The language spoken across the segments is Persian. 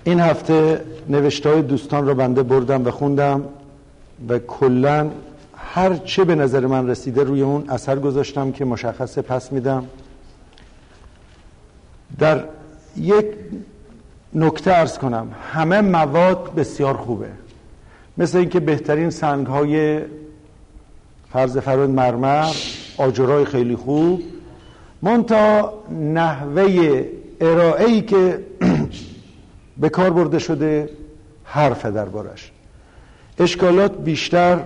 این هفته نوشته‌های دوستان رو بنده بردم و خوندم و کلاً هر چه به نظر من رسیده روی اون اثر گذاشتم که مشخصه پس میدم. در یک نکته عرض کنم، همه مواد بسیار خوبه، مثل اینکه بهترین سنگ‌های فرض فرض مرمر، آجرای خیلی خوب، منتها نحوه ارائه‌ای که به کار برده شده حرف دربارش. اشکالات بیشتر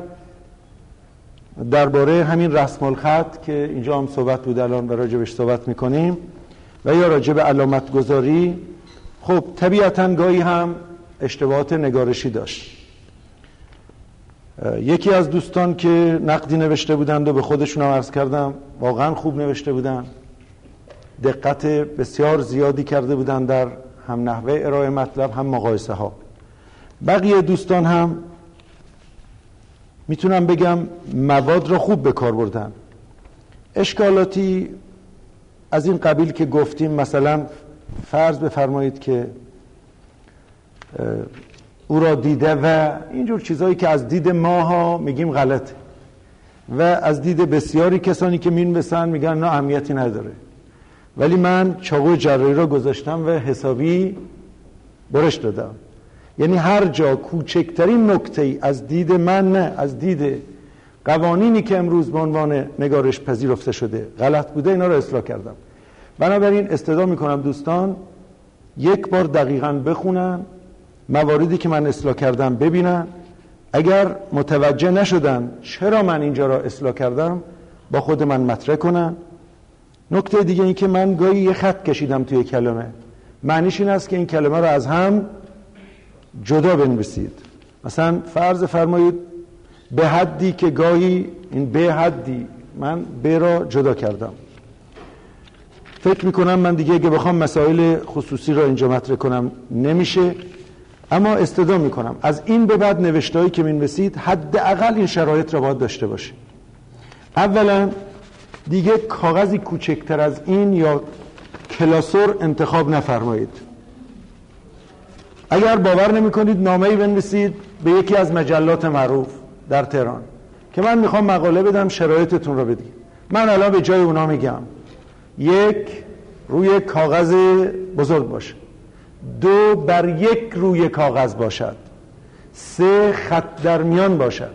درباره همین رسم الخط که اینجا هم صحبت بود الان و راجبش صحبت میکنیم و یا راجب علامت گذاری. خب طبیعتاً گاهی هم اشتباهات نگارشی داشت. یکی از دوستان که نقدی نوشته بودند و به خودشون هم عرض کردم واقعا خوب نوشته بودند، دقت بسیار زیادی کرده بودند در هم نحوه ارائه مطلب هم مقایسه ها. بقیه دوستان هم میتونم بگم مواد را خوب به کار بردن. اشکالاتی از این قبیل که گفتیم، مثلا فرض بفرمایید که او را دیده و اینجور چیزهایی که از دید ماها میگیم غلطه و از دید بسیاری کسانی که مینویسن میگن نه اهمیتی نداره، ولی من چاقوی جراحی را گذاشتم و حسابی برش دادم. یعنی هر جا کوچکترین نکته‌ای از دید من، نه از دید قوانینی که امروز به عنوان نگارش پذیرفته شده غلط بوده، اینا را اصلاح کردم. بنابراین استدعا میکنم دوستان یک بار دقیقاً بخونن، مواردی که من اصلاح کردم ببینن، اگر متوجه نشدن چرا من اینجا را اصلاح کردم با خود من مطرح کنن. نکته دیگه این که من گاهی یه خط کشیدم توی کلمه، معنیش این است که این کلمه را از هم جدا بنویسید. مثلا فرض فرمایید به حدی، که گاهی این به حدی من به را جدا کردم. فکر میکنم من دیگه اگه بخوام مسائل خصوصی را اینجا مطرح کنم نمیشه، اما استدعا میکنم از این به بعد نوشتهایی که مینویسید حداقل این شرایط را باید داشته باشید. اولا دیگه کاغذی کوچکتر از این یا کلاسور انتخاب نفرمایید. اگر باور نمی کنید نامه‌ای بنویسید به یکی از مجلات معروف در تهران که من میخوام مقاله بدم، شرایطتون رو بدید. من الان به جای اونا میگم یک، روی کاغذ بزرگ باشه، دو، بر یک روی کاغذ باشد، سه، خط در میان باشد،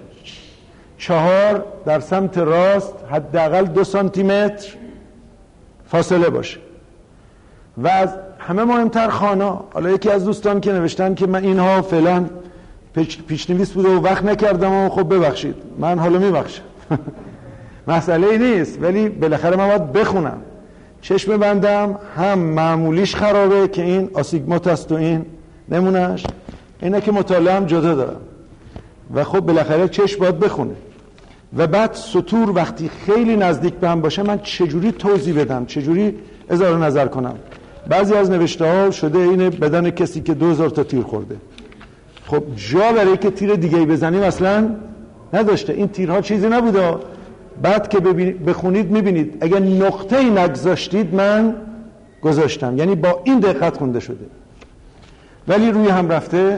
چهار، در سمت راست حداقل 2 سانتیمتر فاصله باشه و از همه مهمتر خوانا. حالا یکی از دوستان که نوشتن که من اینها فعلا پیشنویس بوده و وقت نکردم و خب ببخشید، من حالا میبخشم مسئله ای نیست، ولی بالاخره من باید بخونم. چشم بندم هم معمولیش خرابه که این آسیگمات است و این نمونهش، اینه که مطالعه هم جدا دارم و خب بالاخره چشم باید بخونه. و بعد سطور وقتی خیلی نزدیک به هم باشه من چجوری توضیح بدم، چجوری اظهار نظر کنم. بعضی از نوشته ها شده این بدن کسی که 2000 تا تیر خورده. خب جا برای که تیر دیگه‌ای بزنیم اصلا نداشته، این تیرها چیزی نبوده. بعد که بخونید میبینید اگر نقطه‌ای نگذاشتید من گذاشتم، یعنی با این دقت خونده شده. ولی روی هم رفته،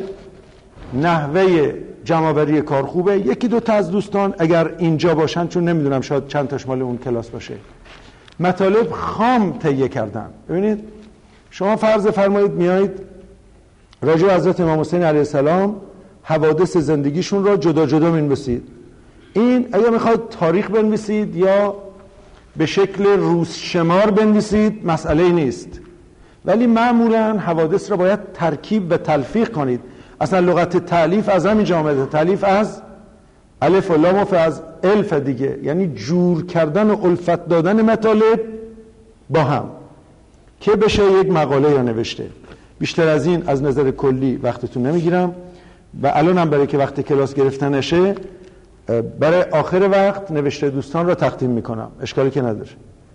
نحوه جمع‌آوری کار خوبه. یکی دو تا از دوستان اگر اینجا باشن، چون نمیدونم شاید چند تاش مال اون کلاس باشه، مطالب خام تهیه کردن. ببینید شما فرض فرمایید میایید راجع به حضرت امام حسین علیه السلام حوادث زندگیشون را جدا جدا می‌نویسید. این اگر میخواید تاریخ بنویسید یا به شکل روز شمار بنویسید مسئله نیست، ولی معمولا حوادث را باید ترکیب و تلفیق کنید. اصلا لغت تالیف از همینجا آمده، تالیف از الف و لام و از الف دیگه، یعنی جور کردن و الفت دادن مطالب با هم که بشه یک مقاله یا نوشته. بیشتر از این از نظر کلی وقتتون نمیگیرم و الان هم برای که وقت کلاس گرفتن نشه برای آخر وقت نوشته دوستان را تقدیم میکنم، اشکالی که نداره.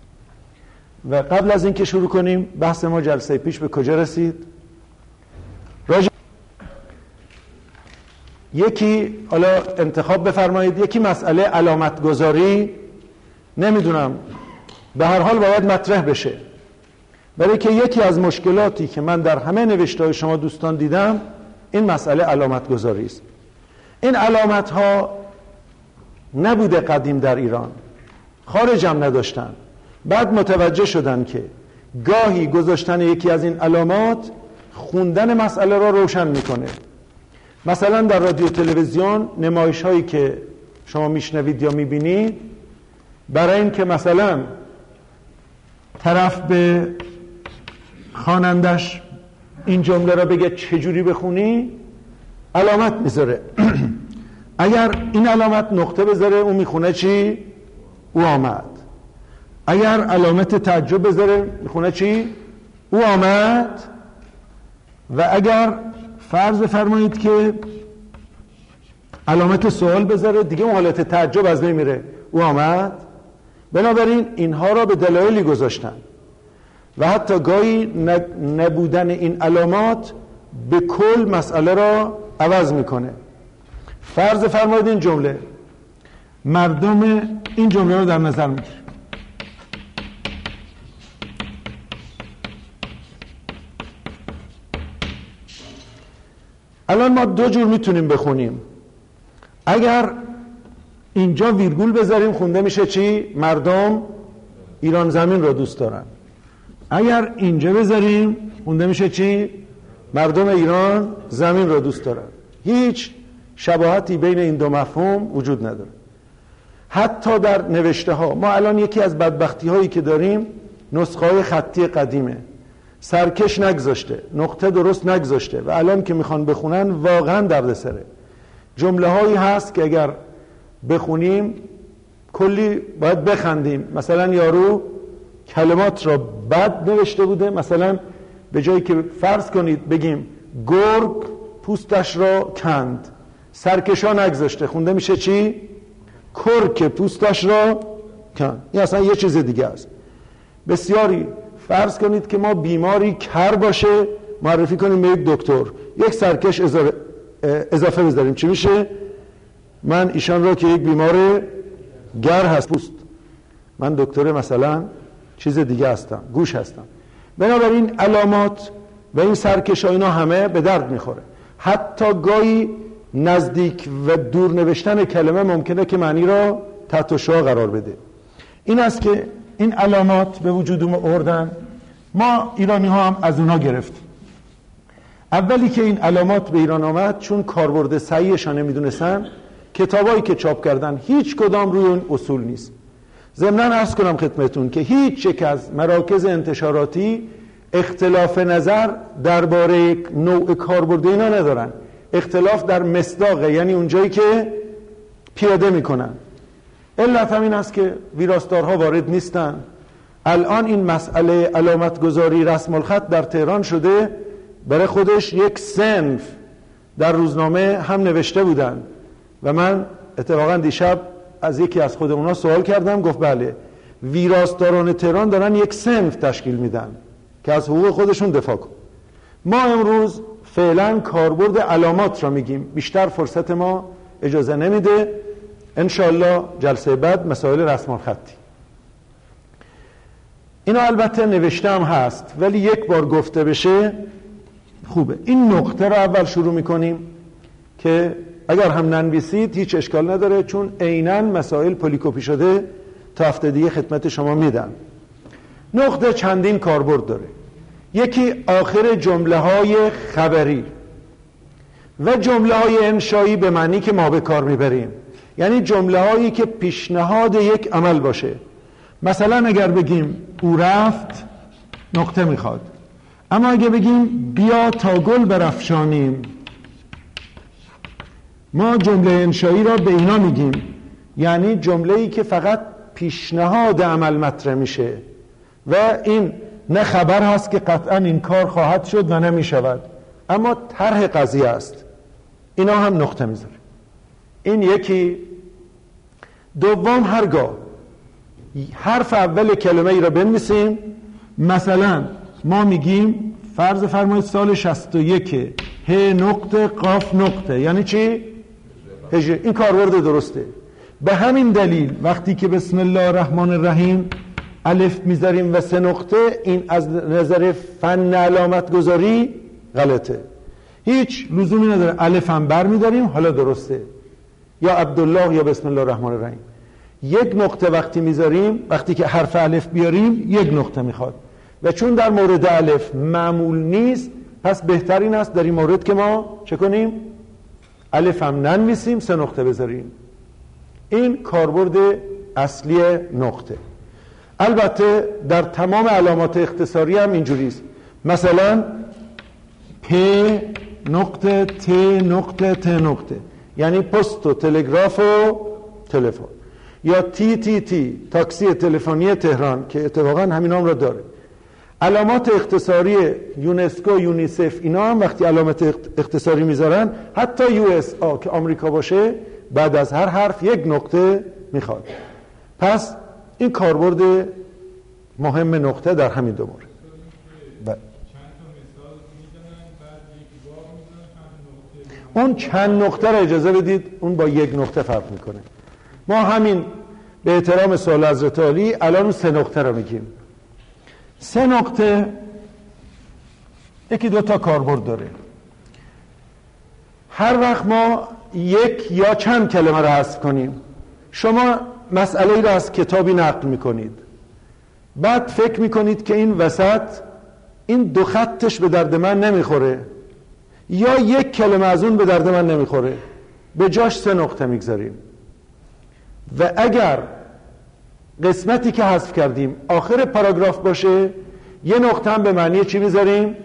و قبل از این که شروع کنیم، بحث ما جلسه پیش به کجا رسید؟ یکی حالا انتخاب بفرمایید، یکی مسئله علامت گذاری، نمیدونم به هر حال باید مطرح بشه برای که یکی از مشکلاتی که من در همه نوشته‌های شما دوستان دیدم این مسئله علامت گذاری است. این علامت ها نبوده قدیم در ایران، خارج هم نداشتن. بعد متوجه شدن که گاهی گذاشتن یکی از این علامات خوندن مسئله را روشن میکنه. مثلا در رادیو تلویزیون نمایش هایی که شما میشنوید یا میبینید، برای این که مثلا طرف به خوانندش این جمله را بگه چجوری بخونی، علامت میذاره. اگر این علامت نقطه بذاره اون میخونه چی؟ او آمد. اگر علامت تعجب بذاره میخونه چی؟ او آمد. و اگر فرض فرمایید که علامت سوال بذاره دیگه اون حالت تعجب از بین میره، او آمد. بنابراین اینها را به دلایلی گذاشتن و حتی گاهی نبودن این علامات به کل مسئله را عوض میکنه. فرض فرمایید این جمله، مردم این جمله رو در نظر میگیره. الان ما دو جور میتونیم بخونیم. اگر اینجا ویرگول بذاریم خونده میشه چی؟ مردم ایران زمین رو دوست دارن. اگر اینجا بذاریم خونده میشه چی؟ مردم ایران زمین رو دوست دارن. هیچ شباهتی بین این دو مفهوم وجود نداره. حتی در نوشته ها ما الان یکی از بدبختی هایی که داریم نسخه های خطی قدیمه، سرکش نگذاشته، نقطه درست نگذاشته و الان که میخوان بخونن واقعا دردسره. جمله هایی هست که اگر بخونیم کلی باید بخندیم. مثلا یارو کلمات را بد نوشته بوده، مثلا به جایی که فرض کنید بگیم گرگ پوستش را کند، سرکشا نگذاشته، خونده میشه چی؟ کرک پوستش را کند. این اصلا یه چیز دیگه است. بسیاری فرض کنید که ما بیماری کر باشه معرفی کنیم به یک دکتر، یک سرکش اضافه بذاریم، چی میشه؟ من ایشان را که یک بیمار گر هست پوست، من دکتر مثلا چیز دیگه هستم، گوش هستم. بنابراین علامات و این سرکش ها اینا همه به درد میخوره. حتی گاهی نزدیک و دور نوشتن کلمه ممکنه که معنی را تحت شعاع قرار بده. این است که این علامات به وجود آوردن، ما ایرانی ها هم از اونها گرفتیم. اولی که این علامات به ایران آمد چون کاربرد صحیحشان نمیدونستن، کتابایی که چاپ کردن هیچ کدام روی اون اصول نیست. ضمناً عرض کنم خدمتون که هیچ یک از مراکز انتشاراتی اختلاف نظر درباره نوع کاربرد اینا ندارن. اختلاف در مصداق، یعنی اونجایی که پیاده میکنن. علت همین است که ویراستارها وارد نیستن. الان این مسئله علامت گذاری رسم الخط در تهران شده برای خودش یک صنف. در روزنامه هم نوشته بودن و من اتفاقا دیشب از یکی از خود اونا سوال کردم، گفت بله ویراستاران تهران دارن یک صنف تشکیل میدن که از حقوق خودشون دفاع کن. ما امروز فعلا کاربرد علامات را میگیم، بیشتر فرصت ما اجازه نمیده. انشالله جلسه بعد مسائل رسم الخطی اینا البته نوشته هم هست ولی یک بار گفته بشه خوبه. این نقطه را اول شروع میکنیم که اگر هم ننویسید هیچ اشکال نداره، چون عیناً مسائل پلیکوپی شده تا هفته دیگه خدمت شما میدن. نقطه چندین کاربرد داره. یکی آخر جمله های خبری و جمله های انشایی به معنی که ما به کار میبریم، یعنی جمله هایی که پیشنهاد یک عمل باشه. مثلا اگر بگیم او رفت نقطه میخواد، اما اگه بگیم بیا تا گل برافشانیم، ما جمله انشایی را به اینا میگیم، یعنی جمله‌ای که فقط پیشنهاد عمل مطرح میشه و این نه خبر هست که قطعا این کار خواهد شد و نمیشود، اما طرح قضیه است. اینا هم نقطه میذاره. این یکی. دوم، هرگاه حرف اول کلمه ای را بنویسیم، مثلا ما میگیم فرض فرمایید سال 61 ه نقطه قاف نقطه، یعنی چی؟ هجری. این کاربرد درسته. به همین دلیل وقتی که بسم الله الرحمن الرحیم الف میذاریم و 3 نقطه، این از نظر فن علامت گذاری غلطه. هیچ لزومی نداره الف هم بر میداریم، حالا درسته، یا عبدالله یا بسم الله الرحمن الرحیم. 1 نقطه وقتی میذاریم، وقتی که حرف الف بیاریم 1 نقطه میخواد و چون در مورد الف معمول نیست، پس بهترین است در این مورد که ما چه کنیم؟ الف هم ننویسیم، 3 نقطه بذاریم. این کاربرد اصلی نقطه. البته در تمام علامات اختصاری هم اینجوریست. مثلا پ نقطه ت نقطه ت نقطه، یعنی پست و تلگراف و تلفن، یا تی تی تی تاکسی تلفنی تهران که اتفاقا همین نام را داره. علامات اختصاری یونسکو، یونیسف، اینا هم وقتی علامت اختصاری میذارن، حتی یو اس آ که آمریکا باشه، بعد از هر حرف 1 نقطه میخواد. پس این کاربرد مهم نقطه در همین دو مورد. اون چند نقطه را اجازه بدید، اون با 1 نقطه فرق میکنه. ما همین به احترام سوال حضرت عالی الان 3 نقطه را میگیم. 3 نقطه 1-2 تا کاربرد داره. هر وقت ما 1 یا چند کلمه را حذف کنیم، شما مسئله را از کتابی نقل میکنید، بعد فکر میکنید که این وسط این 2 خطش به درد من نمیخوره، یا 1 کلمه از اون به درد من نمیخوره، به جاش 3 نقطه میگذاریم. و اگر قسمتی که حذف کردیم آخر پاراگراف باشه، 1 نقطه هم به معنی چی میذاریم؟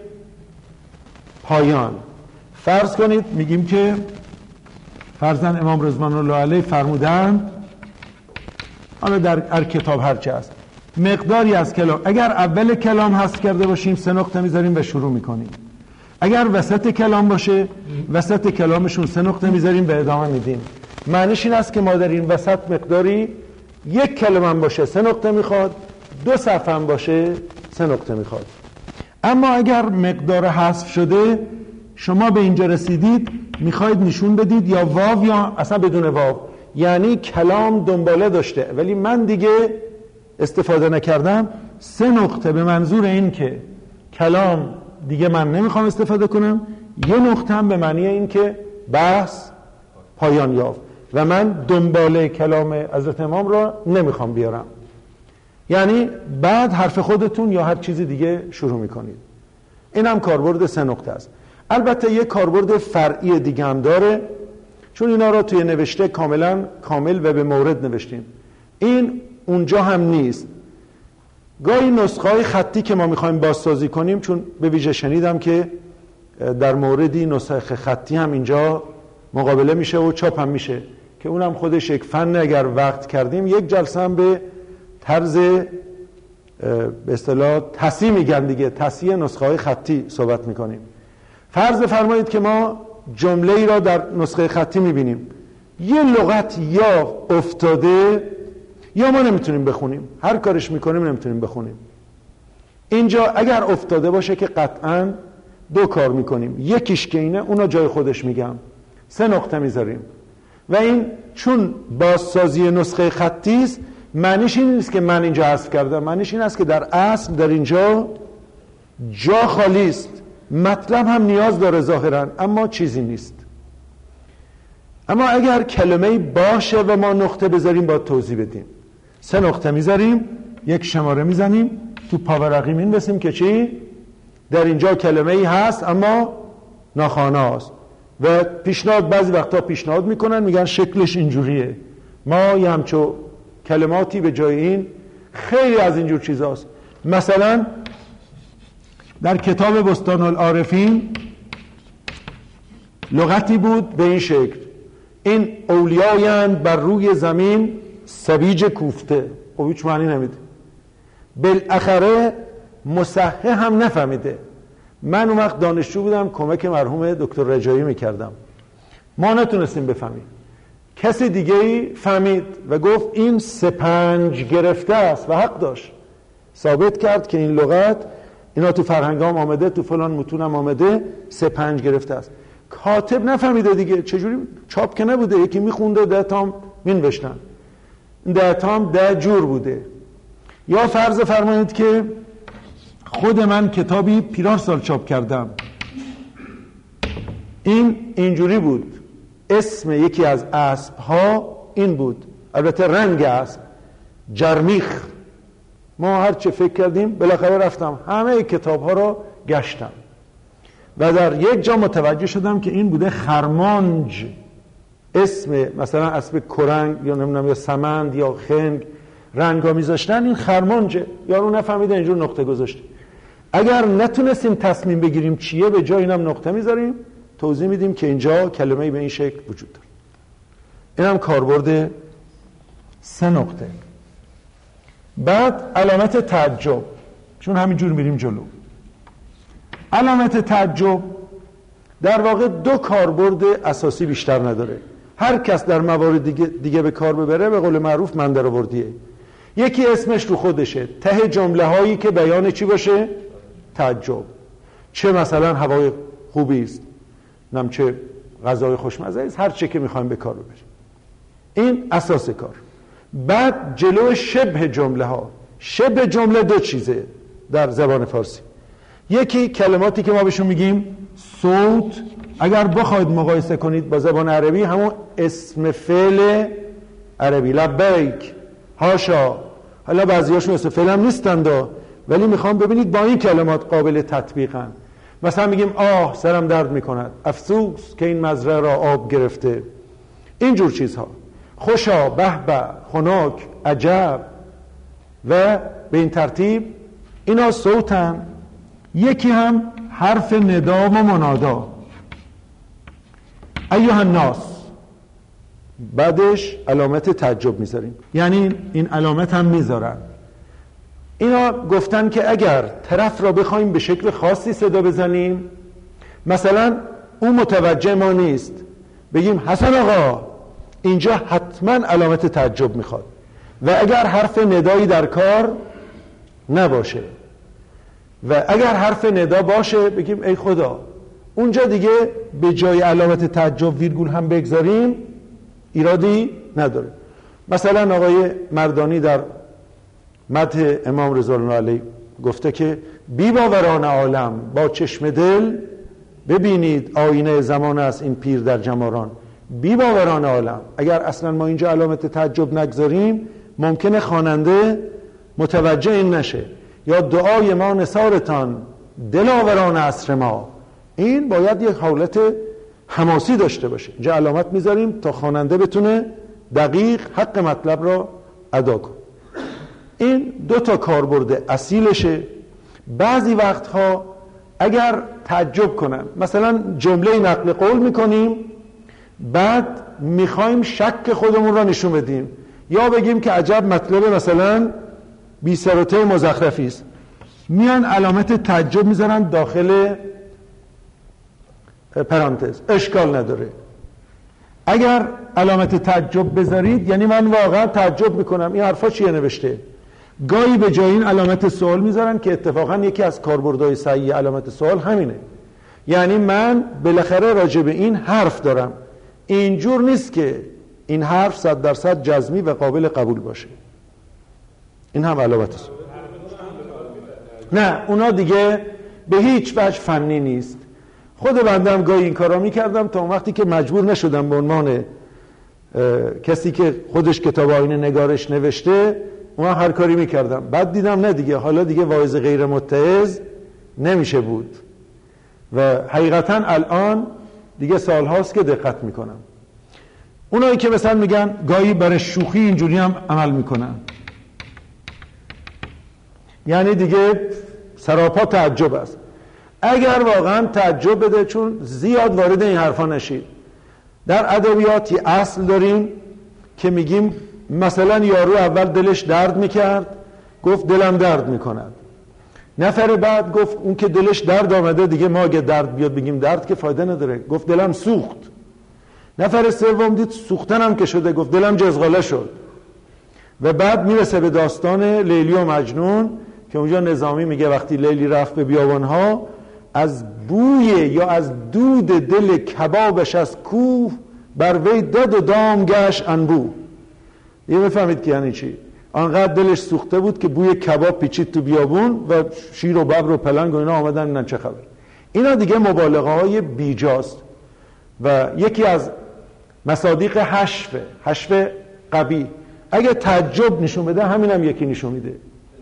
پایان. فرض کنید میگیم که فرزن امام رضوان الله علیه فرمودند، حالا در کتاب هرچه هست، مقداری از کلام، اگر اول کلام حذف کرده باشیم 3 نقطه میذاریم و شروع میکنیم. اگر وسط کلام باشه، وسط کلامشون 3 نقطه میذاریم و ادامه میدیم. معنیش این است که ما در این وسط مقداری 1 کلمه هم باشه 3 نقطه میخواد، 2 صفحه هم باشه 3 نقطه میخواد. اما اگر مقدار حذف شده، شما به اینجا رسیدید، میخواید نشون بدید یا واو یا اصلا بدون واو، یعنی کلام دنباله داشته ولی من دیگه استفاده نکردم، 3 نقطه به منظور این که کلام دیگه من نمیخوام استفاده کنم، 1 نقطه هم به معنی این که بحث پایان یافت و من دنباله کلام حضرت امام را نمیخوام بیارم. یعنی بعد حرف خودتون یا هر چیزی دیگه شروع میکنید. این هم کاربرد 3 نقطه است. البته یک کاربرد فرعی دیگه هم داره، چون اینا را توی نوشته کاملا کامل و به مورد نوشتیم. این اونجا هم نیست. گاهی نسخه های خطی که ما میخوایم بازسازی کنیم، چون به ویژه شنیدم که در موردی نسخه خطی هم اینجا مقابله میشه و چاپ هم میشه، که اونم خودش یک فن. اگر وقت کردیم 1 جلسه هم به طرز به اصطلاح تصحیح میگن دیگه، تصحیح نسخه های خطی صحبت میکنیم. فرض بفرمایید که ما جمله ای را در نسخه خطی میبینیم، یه لغت یا افتاده یا ما نمیتونیم بخونیم، هر کارش میکنیم نمیتونیم بخونیم. اینجا اگر افتاده باشه که قطعاً 2 کار میکنیم، یکیش که اینه، اونو جای خودش میگم، 3 نقطه میذاریم. و این چون بازسازی نسخه خطی است، معنیش این نیست که من اینجا حذف کردم، معنیش این است که در اصل در اینجا جا خالی است، مطلب هم نیاز داره ظاهرا اما چیزی نیست. اما اگر کلمه‌ای باشه و ما نقطه بذاریم باید توضیح بدیم. 3 نقطه میذاریم، 1 شماره میزنیم، تو پاورقی مینویسیم که چی؟ در اینجا کلمه‌ای هست اما ناخوانا است. و پیشنهاد، بعضی وقتا پیشنهاد میکنن، میگن شکلش اینجوریه، ما یه همچو کلماتی به جای این، خیلی از اینجور چیزاست. مثلا در کتاب بستان العارفین لغتی بود به این شکل: این اولیایند بر روی زمین سبیج کوفته. خب هیچ معنی نمیده. بالاخره مصحح هم نفهمیده. من اون وقت دانشجو بودم، کمک مرحوم دکتر رجایی میکردم، ما نتونستیم بفهمیم. کسی دیگه‌ای فهمید و گفت این 3-5 گرفته است و حق داشت. ثابت کرد که این لغت، اینا تو فرهنگام آمده، تو فلان متونم آمده، 3-5 گرفته است. کاتب نفهمیده دیگه، چجوری؟ چاپ که نبوده، یکی میخونده 10 تام مینوشتن، 10 تام 10 جور بوده. یا فرض فرمایید که خود من کتابی پیرار سال چاپ کردم، این اینجوری بود، اسم یکی از اسب‌ها این بود، البته رنگ اسب جرمیخ. ما هر چه فکر کردیم بالاخره رفتم همه کتاب‌ها رو گشتم و در یک جا متوجه شدم که این بوده خرمانج، اسم مثلا اسب کرنگ یا نمیدونم یا سمند یا خنگ رنگا میذاشتن، این خرمانجه. یارو نفهمیده اینجور نقطه گذاشته. اگر نتونستیم تصمیم بگیریم چیه، به جای اینم نقطه میذاریم، توضیح میدیم که اینجا کلمه‌ای به این شکل وجود داره. اینم کاربرد 3 نقطه. بعد علامت تعجب، چون همینجور میریم جلو. علامت تعجب در واقع 2 کاربرد اساسی بیشتر نداره. هر کس در موارد دیگه به کار ببره به قول معروف من در آوردیه. یکی اسمش رو خودشه، ته جمله هایی که بیان چی باشه؟ تعجب. چه مثلا هوای خوبی است، نم چه غذای خوشمزه است، هر چه که میخوایم به کار ببریم. این اساس کار. بعد جلو شبه جمله ها. شبه جمله 2 چیزه در زبان فارسی. یکی کلماتی که ما بهشون میگیم صوت، اگر بخواید مقایسه کنید با زبان عربی، همون اسم فعل عربی، لبیک، هاشا. حالا بعضیاشون اسم فعل هم نیستند ولی میخوام ببینید با این کلمات قابل تطبیقن. مثلا میگیم آه سرم درد میکند، افسوس که این مزرعه را آب گرفته، اینجور چیزها. خوشا، به به، خنک، عجب و به این ترتیب اینا صوتن. یکی هم حرف ندا و منادا، ایها الناس، بعدش علامت تعجب میذاریم، یعنی این علامت هم میذارن. اینا گفتن که اگر طرف را بخوایم به شکل خاصی صدا بزنیم، مثلا اون متوجه ما نیست، بگیم حسن آقا، اینجا حتما علامت تعجب میخواد. و اگر حرف ندایی در کار نباشه و اگر حرف ندا باشه بگیم ای خدا. اونجا دیگه به جای علامت تعجب ویرگول هم بگذاریم ایرادی نداره. مثلا آقای مردانی در مدح امام رضا الله علیه گفته که بی باوران عالم با چشم دل ببینید آینه زمان است این پیر در جماران. بی باوران عالم، اگر اصلا ما اینجا علامت تعجب نگذاریم ممکنه خواننده متوجه این نشه. یا دعای ما نثارتان دلاوران عصر ما، این باید یک حالت حماسی داشته باشه. اینجا علامت میذاریم تا خواننده بتونه دقیق حق مطلب را ادا کنه. این 2 تا کاربرد اصیلشه. بعضی وقتها اگر تعجب کنن، مثلا جمله نقل قول میکنیم بعد میخوایم شک خودمون را نشون بدیم یا بگیم که عجب مطلب مثلا بی سر و ته مزخرفی است، میان علامت تعجب میذارن داخل پرانتز، اشکال نداره. اگر علامت تعجب بذارید یعنی من واقعا تعجب میکنم این حرفا چیه نوشته. گاهی به جای این علامت سوال میذارن که اتفاقا یکی از کاربردهای صحیح علامت سوال همینه، یعنی من بالاخره راجع به این حرف دارم، اینجور نیست که این حرف 100% جزمی و قابل قبول باشه. این هم علامت سوال. نه اونا دیگه به هیچ وجه فنی نیست. خود بنده هم گاهی این کارا میکردم تا اون وقتی که مجبور نشدم به عنوان کسی که خودش کتاب آیین نگارش نوشته اون هر کاری میکردم. بعد دیدم نه دیگه، حالا دیگه واعظ غیر متعظ نمیشه بود و حقیقتا الان دیگه سالهاست که دقت میکنم. اونایی که مثلا میگن گاهی برای شوخی اینجوری هم عمل میکنن، یعنی دیگه سراپا تعجب است. اگر واقعا تعجب بده، چون زیاد وارد این حرفا نشید. در ادبیات یه اصل داریم که میگیم مثلا یارو اول دلش درد میکرد گفت دلم درد میکند، نفر بعد گفت اون که دلش درد آمده دیگه ما اگه درد بیاد بگیم درد که فایده نداره، گفت دلم سوخت. نفر سوم دید سوختنم که شده گفت دلم جزغاله شد. و بعد میرسه به داستان لیلی و مجنون که اونجا نظامی میگه وقتی لیلی رفت به بیابانها از بوی یا از دود دل کبابش از کوه بر وی دد و دام گشت انبو. یه بفهمید که یعنی چی. آنقدر دلش سوخته بود که بوی کباب پیچید تو بیابون و شیر و ببر و پلنگ و اینا آمدن اینا چه خبر. اینا دیگه مبالغه های بیجاست و یکی از مصادیق حشو قبیح. اگه تعجب نشون بده همینم یکی نشون میده.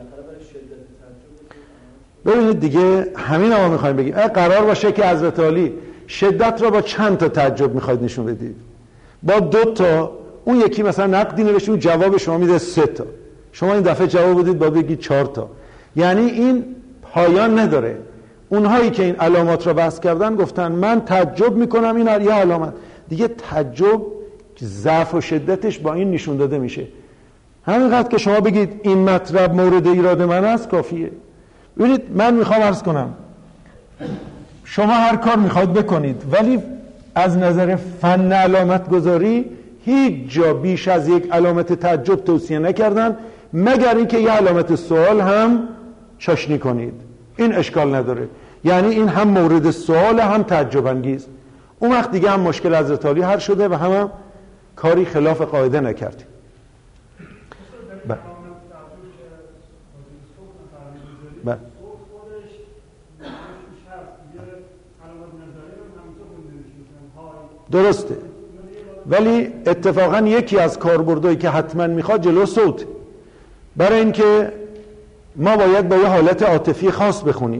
ببینید دیگه همین ما میخوایم بگیم اگه قرار باشه که حضرت علی شدت را با چند تا تعجب میخواید نشون بدید، با 2 تا، اون یکی مثلا نقدی نوشته اون جواب شما میده 3 تا، شما این دفعه جواب بدید با بگید 4 تا. یعنی این پایان نداره. اونهایی که این علامات را بحث کردن گفتن من تعجب میکنم این یه علامت دیگه. تعجب ضعف و شدتش با این نشون داده میشه. همینقدر که شما بگید این مطلب مورد ایراد من است کافیه. ببینید من میخوام عرض کنم شما هر کار میخواید بکنید ولی از نظر فن علامت گذاری هیچ جا بیش از یک علامت تعجب توصیه نکردن مگر اینکه یه علامت سوال هم چاشنی کنید. این اشکال نداره. یعنی این هم مورد سوال هم تعجب انگیز. اون وقت دیگه هم مشکل حضرت علی حل شده و هم کاری خلاف قاعده نکردیم. بله. درسته، ولی اتفاقا یکی از کاربردهایی که حتما میخواد جلو صوت، برای اینکه ما باید با یه حالت عاطفی خاص بخونیم.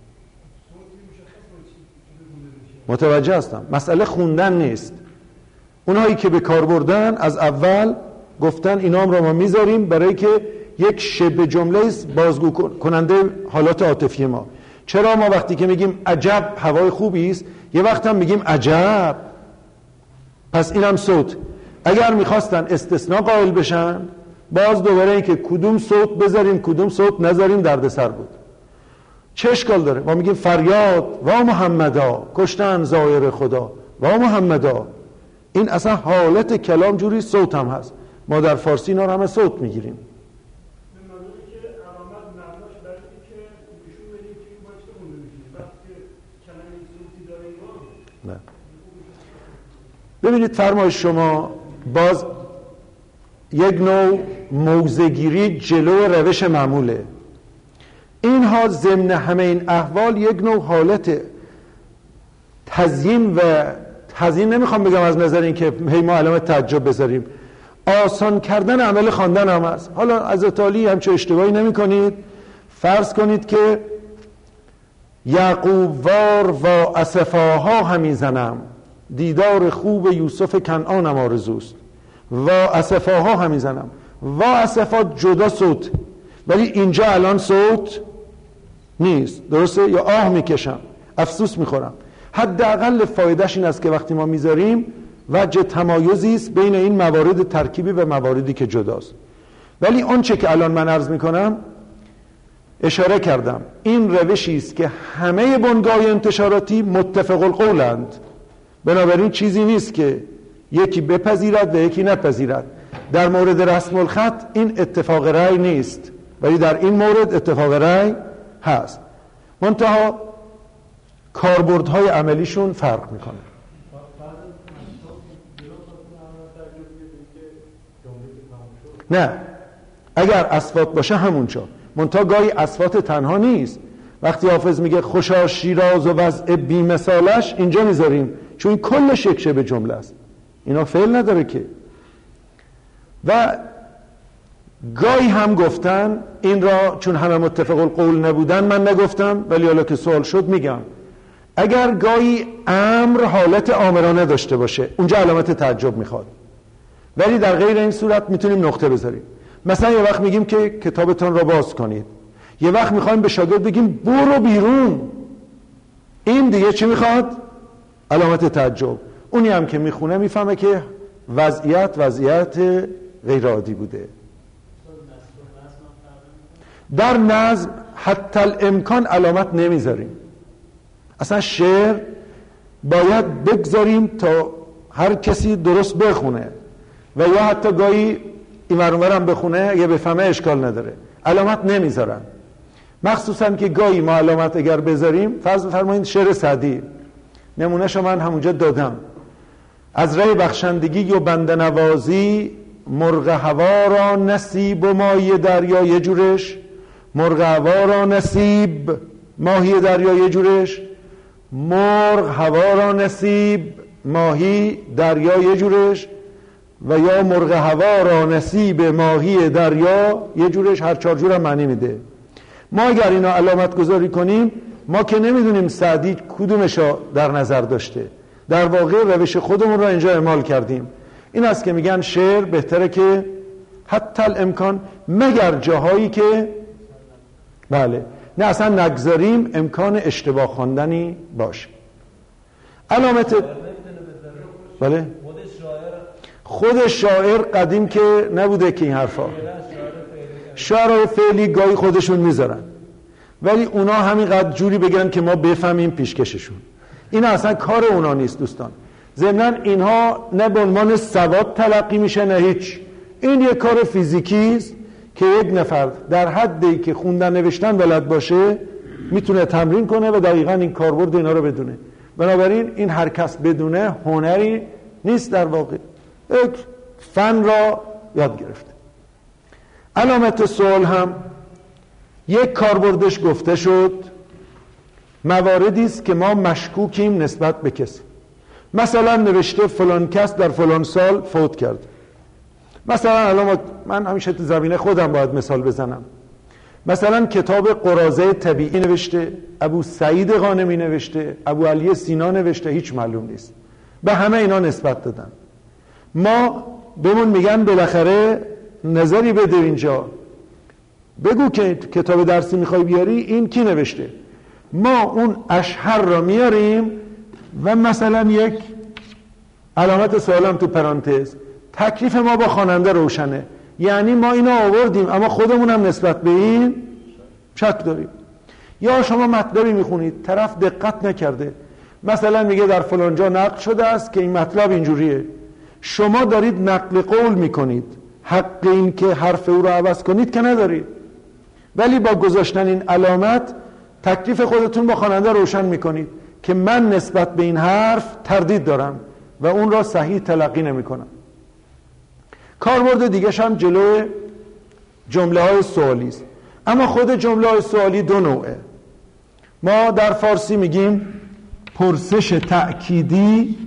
متوجه هستم. مسئله خوندن نیست. اونهایی که به کار بردن از اول گفتن اینام رو ما میذاریم برای که یک شبه جمله بازگو کننده حالات عاطفی ما. چرا ما وقتی که میگیم عجب هوای خوبی است یه وقت هم میگیم عجب، پس اینم صوت. اگر میخواستن استثناء قائل بشن باز دوباره این که کدوم صوت بذاریم کدوم صوت نذاریم دردسر بود. چه اشکال داره؟ ما میگیم فریاد و محمدا کشتن زایر خدا و محمدا. این اصلا حالت کلام جوری صوت هم هست. ما در فارسی اینا رو همه صوت میگیریم. ببینید فرمایش شما باز یک نوع موضع‌گیری جلو روش معموله. اینها ضمن همه این احوال یک نوع حالت تزیین و تزیین نمیخوام بگم از نظر این که هی ما علامت تعجب بذاریم، آسان کردن عمل خواندن هم هست. حالا حضرت علی همچه اشتباهی نمی کنید. فرض کنید که یعقوب وار و اسفاها همی زنم، دیدار خوب یوسف کنعانم آرزوست، و اسفاها همی زنم. و اسفا جدا صوت، ولی اینجا الان صوت نیست. درسته؟ یا آه میکشم، افسوس میخورم. حداقل فایدهش این است که وقتی ما میذاریم وجه تمایزی است بین این موارد ترکیبی و مواردی که جداست. ولی اون چه که الان من عرض میکنم اشاره کردم این روشی است که همه بنگاه انتشاراتی متفق القولند. بنابراین چیزی نیست که یکی بپذیرد و یکی نپذیرد. در مورد رسم الخط این اتفاق رأی نیست، ولی در این مورد اتفاق رأی هست. منتها کاربردهای عملیشون فرق میکنه. نه، اگر اصوات باشه همونجا. منتها گاهی اصوات تنها نیست. وقتی حافظ میگه خوشا شیراز و وضع بی مثالش، اینجا میذاریم چون این کلش یک شبه جمله است. اینا فعل نداره که. و گاهی هم گفتن این را چون همه متفق القول نبودن من نگفتم، ولی حالا که سوال شد میگم. اگر گاهی امر حالت آمرانه داشته باشه اونجا علامت تعجب میخواد، ولی در غیر این صورت میتونیم نقطه بذاریم. مثلا یه وقت میگیم که کتابتون را باز کنید، یه وقت میخوایم به شاگرد بگیم برو بیرون. این دیگه چی میخواد؟ علامت تعجب. اونی هم که میخونه میفهمه که وضعیت غیر عادی بوده. در نظم حتی الامکان علامت نمیذاریم. اصلا شعر باید بگذاریم تا هر کسی درست بخونه، و یا حتی گاهی این ورانورم بخونه اگه بفهمه اشکال نداره. علامت نمیذارن، مخصوصا که گاهی ما علامت اگر بذاریم، فرض فرمایید شعر سعدی، نمونهشو من همونجا دادم، از ره بخشندگی و بنده نوازی مرغ هوا را نصیب و ماهی دریا یه جورش، مرغ هوا را نصیب ماهی دریا یه جورش، مرغ هوا را نصیب ماهی دریا یه جورش، و یا مرغ هوا را نصیب ماهی دریا یه جورش. هر چهار جور هم معنی میده. ما اگر اینا علامت گذاری کنیم، ما که نمیدونیم سعدی کدومشا در نظر داشته، در واقع روش خودمون را اینجا اعمال کردیم. این است که میگن شعر بهتره که حتی الامکان، مگر جاهایی که بله نه اصلا نگذاریم امکان اشتباه خواندنی باشه. علامت بله خود شاعر قدیم که نبوده که این حرفا، شعرهای فعلی گاهی خودشون میذارن، ولی اونا همینقدر جوری بگن که ما بفهمیم پیشکششون. این اصلا کار اونا نیست دوستان. ضمناً اینها نه به عنوان سواد تلقی میشه نه هیچ. این یک کار فیزیکی است که یک نفر در حدی که خوندن نوشتن بلد باشه میتونه تمرین کنه و دقیقاً این کاربرد اینا رو بدونه. بنابراین این هر کس بدونه هنری نیست، در واقع یک فن را یاد گرفته. علامت سوال هم یک کاربردش گفته شد، مواردی است که ما مشکوکیم نسبت به کسی. مثلا نوشته فلان کس در فلان سال فوت کرد. مثلا الان من همیشه تو زمینه خودم باید مثال بزنم. مثلا کتاب قراضه طبیعی نوشته، ابو سعید قانمی نوشته، ابو علی سینا نوشته، هیچ معلوم نیست. به همه اینا نسبت دادن. ما بهمون میگن بالاخره نظری بده اینجا، بگو که کتاب درسی میخوای بیاری این کی نوشته. ما اون اشهر را میاریم و مثلا یک علامت سوالم تو پرانتز، تکلیف ما با خواننده روشنه، یعنی ما اینو آوردیم اما خودمون هم نسبت به این شک داریم. یا شما مطلبی میخونید طرف دقت نکرده، مثلا میگه در فلان جا نقل شده است که این مطلب اینجوریه، شما دارید نقل قول میکنید، حق این که حرف او رو عوض کنید که ندارید، ولی با گذاشتن این علامت تکلیف خودتون با خواننده روشن میکنید که من نسبت به این حرف تردید دارم و اون را صحیح تلقی نمیکنم. کاربرد دیگه‌ش هم جلوی جمله های سوالی است. اما خود جمله های سوالی دو نوعه. ما در فارسی میگیم پرسش تأکیدی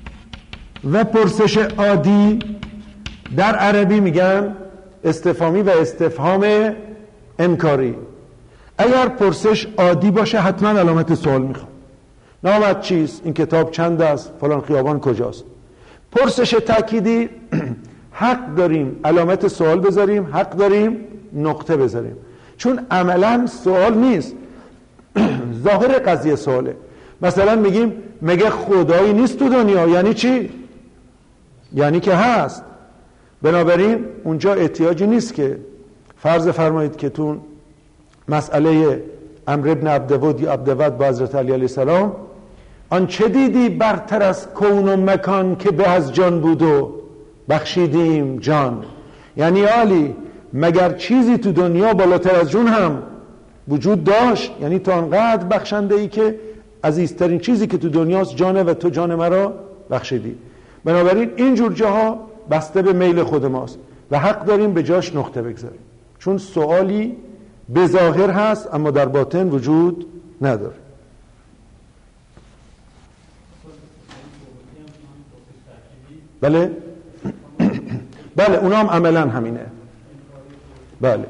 و پرسش عادی، در عربی میگن استفهامی و استفهام انکاری. اگر پرسش عادی باشه حتما علامت سوال میخوام. نامت چیست؟ این کتاب چند است؟ فلان خیابان کجاست؟ پرسش تأکیدی حق داریم علامت سوال بذاریم، حق داریم نقطه بذاریم، چون عملا سوال نیست، ظاهر قضیه سواله. مثلا میگیم مگه خدایی نیست تو دنیا، یعنی چی؟ یعنی که هست. بنابراین اونجا احتیاجی نیست که فرض فرمایید که تو مسئله عمرو بن عبدود یا عبدود با حضرت علی علیه السلام، آن چه دیدی برتر از کون و مکان که به از جان بود و بخشیدیم جان، یعنی علی مگر چیزی تو دنیا بالاتر از جون هم وجود داشت؟ یعنی تو انقدر بخشنده ای که عزیزترین چیزی که تو دنیاست جانه و تو جان مرا بخشیدی. بنابراین اینجور جاها بسته به میل خود ماست و حق داریم به جاش نقطه بگذاریم، چون سوالی به ظاهر هست اما در باطن وجود نداره. بله بله اونا هم عملا همینه. بله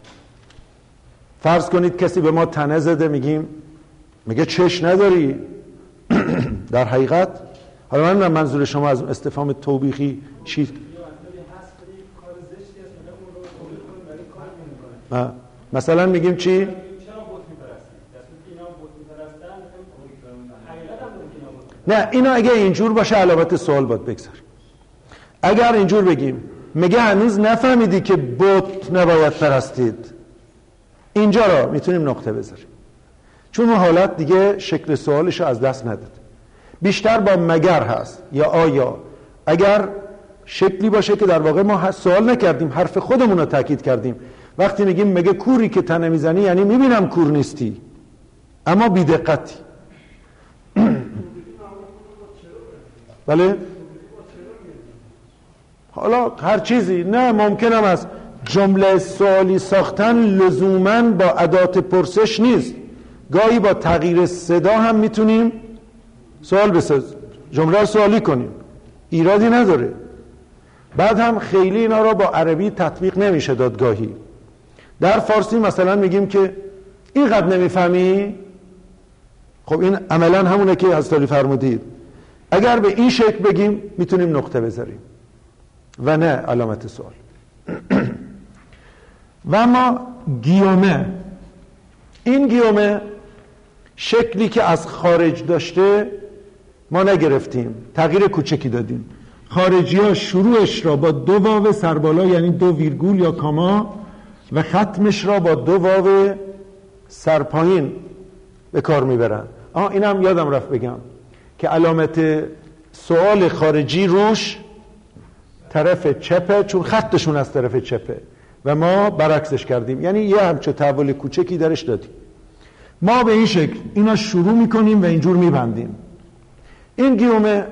فرض کنید کسی به ما طعنه زده، میگیم میگه چش نداری در حقیقت حالا من منظور شما از استفهام توبیخی چی؟ مثلا میگیم چی؟ نه اینا اگه اینجور باشه علامت سوال باید بگذاریم. اگر اینجور بگیم میگه هنوز نفهمیدی که بت نباید پرستید، اینجا را میتونیم نقطه بذاریم، چون اون حالت دیگه شکل سوالش رو از دست نداد. بیشتر با مگر هست یا آیا. اگر شکلی باشه که در واقع ما سوال نکردیم، حرف خودمون رو تاکید کردیم. وقتی میگیم مگه کوری که تنه میزنی، یعنی میبینم کور نیستی اما بی‌دقتی. بله حالا هر چیزی، نه ممکنم است جمله سوالی ساختن لزوماً با ادات پرسش نیست، گاهی با تغییر صدا هم میتونیم سوال بسازیم، جمله سوالی کنیم، ایرادی نداره. بعد هم خیلی اینا را با عربی تطبیق نمیشه داد. گاهی در فارسی مثلا میگیم که اینقدر نمیفهمی، خب این عملا همونه که حضرت علی فرمودید. اگر به این شکل بگیم میتونیم نقطه بذاریم و نه علامت سوال. و اما گیومه، این گیومه شکلی که از خارج داشته ما نگرفتیم، تغییر کوچکی دادیم. خارجی ها شروعش را با 2 واو سربالا یعنی 2 ویرگول یا کاما و ختمش را با 2 واو سرپایین به کار میبرن. اینم یادم رفت بگم که علامت سوال خارجی روش طرف چپه، چون خطشون از طرف چپه و ما برعکسش کردیم، یعنی یه همچه تحول کوچکی درش دادیم. ما به این شکل اینا شروع میکنیم و اینجور میبندیم. این گیومه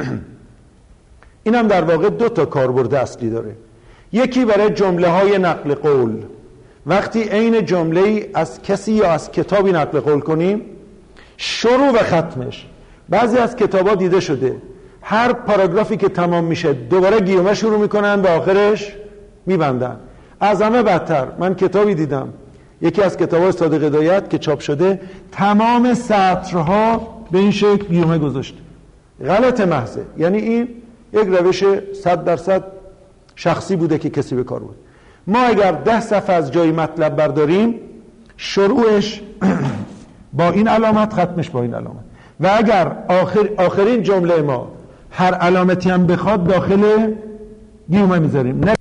اینم در واقع 2 تا کاربرد اصلی داره. یکی برای جمله های نقل قول، وقتی عین جمله از کسی یا از کتابی نقل قول کنیم، شروع و ختمش، بعضی از کتابا دیده شده هر پاراگرافی که تمام میشه دوباره گیومه شروع میکنن و آخرش میبندن. از همه بدتر من کتابی دیدم، یکی از کتاب‌های صادق هدایت که چاپ شده، تمام سطرها به این شکل گیومه گذاشته. غلط محضه، یعنی این یک روش 100% شخصی بوده که کسی به کار بود. ما اگر 10 صفحه از جای مطلب برداریم، شروعش با این علامت، ختمش با این علامت، و اگر آخرین جمله ما هر علامتی هم بخواد داخل گیومه میذاریم. نه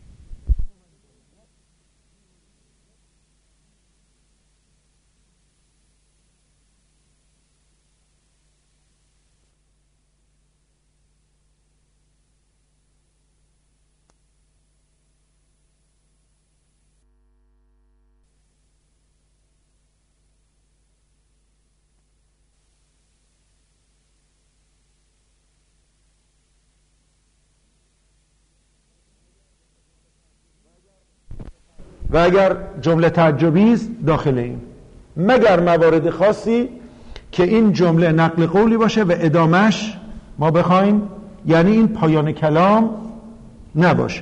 و اگر جمله تعجبی است داخل این، مگر موارد خاصی که این جمله نقل قولی باشه و ادامش ما بخوایم، یعنی این پایان کلام نباشه.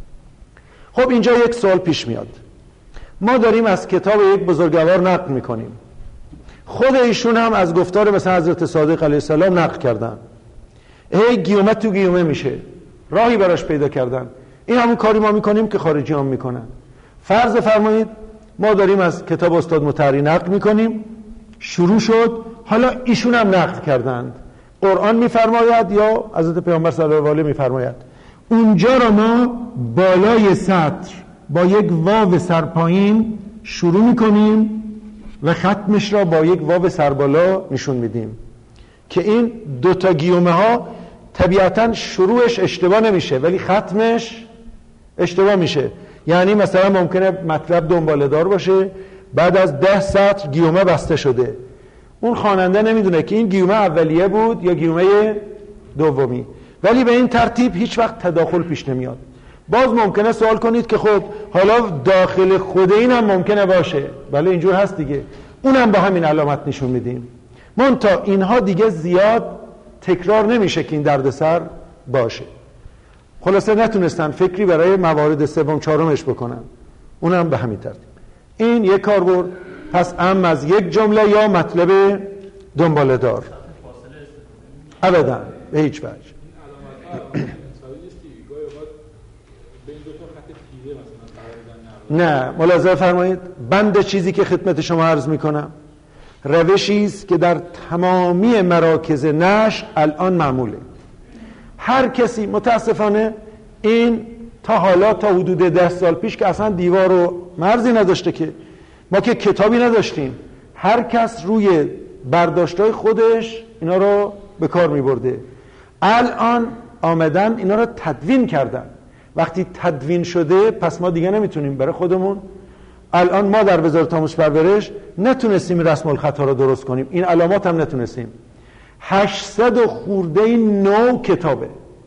خب اینجا یک سوال پیش میاد. ما داریم از کتاب یک بزرگوار نقل میکنیم، خود ایشون هم از گفتار مثلا حضرت صادق علیه السلام نقل کردن، گیومه تو گیومه میشه، راهی براش پیدا کردن. این همون کاری ما میکنیم که خارجی هم میکنن. فرض فرمایید ما داریم از کتاب استاد مطهری نقل میکنیم، شروع شد، حالا ایشون هم نقل کردند، قرآن میفرماید یا حضرت پیامبر صلی الله علیه و میفرماید، اونجا رو ما بالای سطر با یک واو سرپایین شروع میکنیم و ختمش را با یک واو سربالا نشون میدیم که این 2 تا گیومه ها طبیعتاً شروعش اشتباه نمیشه ولی ختمش اشتباه میشه. یعنی مثلا ممکنه مطلب دنباله دار باشه، بعد از 10 سطر گیومه بسته شده، اون خواننده نمیدونه که این گیومه اولیه بود یا گیومه دومی، ولی به این ترتیب هیچ وقت تداخل پیش نمیاد. باز ممکنه سوال کنید که خب حالا داخل خود این هم ممکنه باشه، بله اینجور هست دیگه، اونم با همین علامت نشون میدیم. منتها اینها دیگه زیاد تکرار نمیشه که این دردسر باشه. خلاصه نتونستن فکری برای موارد 3 4 بکنن، اونم به همین ترتیب. این یک کاربرد. پس ام از یک جمله یا مطلب دنباله دار، ابدا به هیچ وجه. نه، ملاحظه فرمایید، بند چیزی که خدمت شما عرض میکنم روشی است که در تمامی مراکز نشر الان معموله. هر کسی متاسفانه این تا حالا تا حدود 10 سال پیش که اصلا دیوار و مرزی نداشته، که ما که کتابی نداشتیم، هر کس روی برداشتای خودش اینا رو به کار می برده. الان آمدن اینا رو تدوین کردن. وقتی تدوین شده پس ما دیگه نمیتونیم برای خودمون، الان ما در وزارت آموزش پرورش نتونستیم رسم الخطا رو درست کنیم، این علامات هم نتونستیم. 800 و خورده نوع کتابه،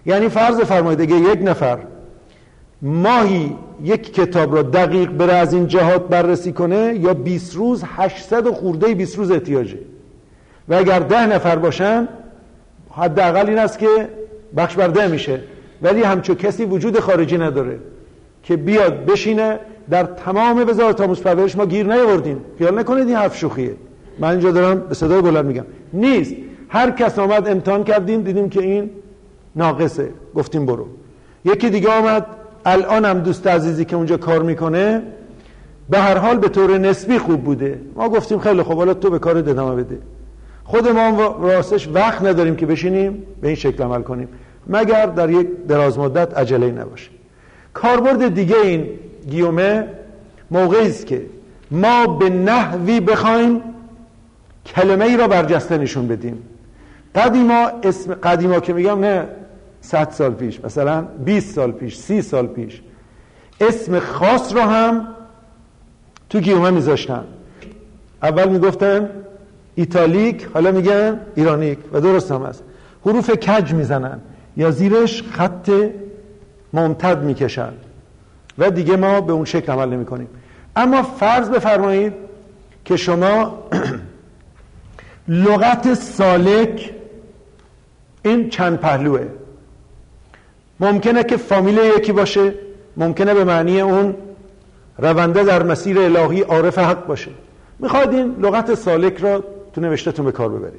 یعنی فرض فرمایید اگه یک نفر ماهی یک کتاب را دقیق بره از این جهات بررسی کنه، یا 20 روز 800 خورده 20 روز احتیاجه، و اگر 10 نفر باشن حداقل این است که بخش بر 10 میشه، ولی همچون کسی وجود خارجی نداره که بیاد بشینه. در تمام وزارت آموزش پرورش ما گیر نیاوردیم، خیال نکنید این حرف شوخیه، من اینجا دارم به صدای بلند میگم، نیست. هر کس آمد امتحان کردیم دیدیم که این ناقصه، گفتیم برو. یکی دیگه آمد، الان هم دوست عزیزی که اونجا کار میکنه به هر حال به طور نسبی خوب بوده، ما گفتیم خیلی خوب حالا تو به کار ادامه بده. خود ما راستش وقت نداریم که بشینیم به این شکل عمل کنیم مگر در یک دراز مدت عجله نباشه. کاربرد دیگه این گیومه موقعی است که ما به نحوی بخوایم کلمه ای را برجسته نشون بدیم. قدیما که میگم نه 100 سال پیش، مثلا 20 سال پیش، 30 سال پیش، اسم خاص را هم تو گیومه میذاشتن. اول میگفتن ایتالیک، حالا میگن ایرانیک، و درست هم است. حروف کج میزنن یا زیرش خط ممتد میکشن و دیگه ما به اون شکل عمل نمی کنیم. اما فرض بفرمایید که شما لغت سالک این چند پهلوه، ممکنه که فامیل یکی باشه، ممکنه به معنی اون رونده در مسیر الهی عارف حق باشه. میخواید این لغت سالک را تو نوشته‌تون به کار ببرید.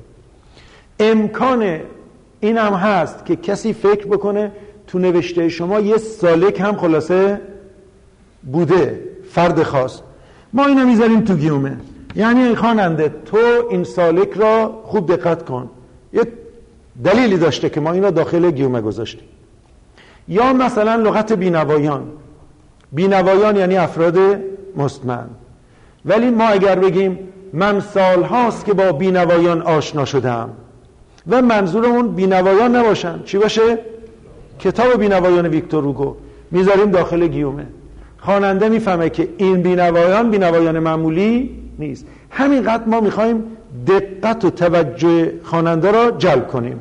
امکان این هم هست که کسی فکر بکنه تو نوشته شما یه سالک هم خلاصه بوده، فرد خاص. ما اینو میذاریم تو گیومه، یعنی ای خواننده تو این سالک را خوب دقت کن، یه دلیلی داشته که ما این را داخل گیومه گذاشتیم. یا مثلا لغت بینوایان، بینوایان یعنی افراد مستمند، ولی ما اگر بگیم من سال هاست که با بینوایان آشنا شدم و منظورمون بینوایان نباشن، چی باشه؟ کتاب بینوایان ویکتور هوگو میذاریم داخل گیومه. خواننده میفهمه که این بینوایان معمولی نیست. همینقدر ما میخوایم دقت و توجه خواننده را جلب کنیم.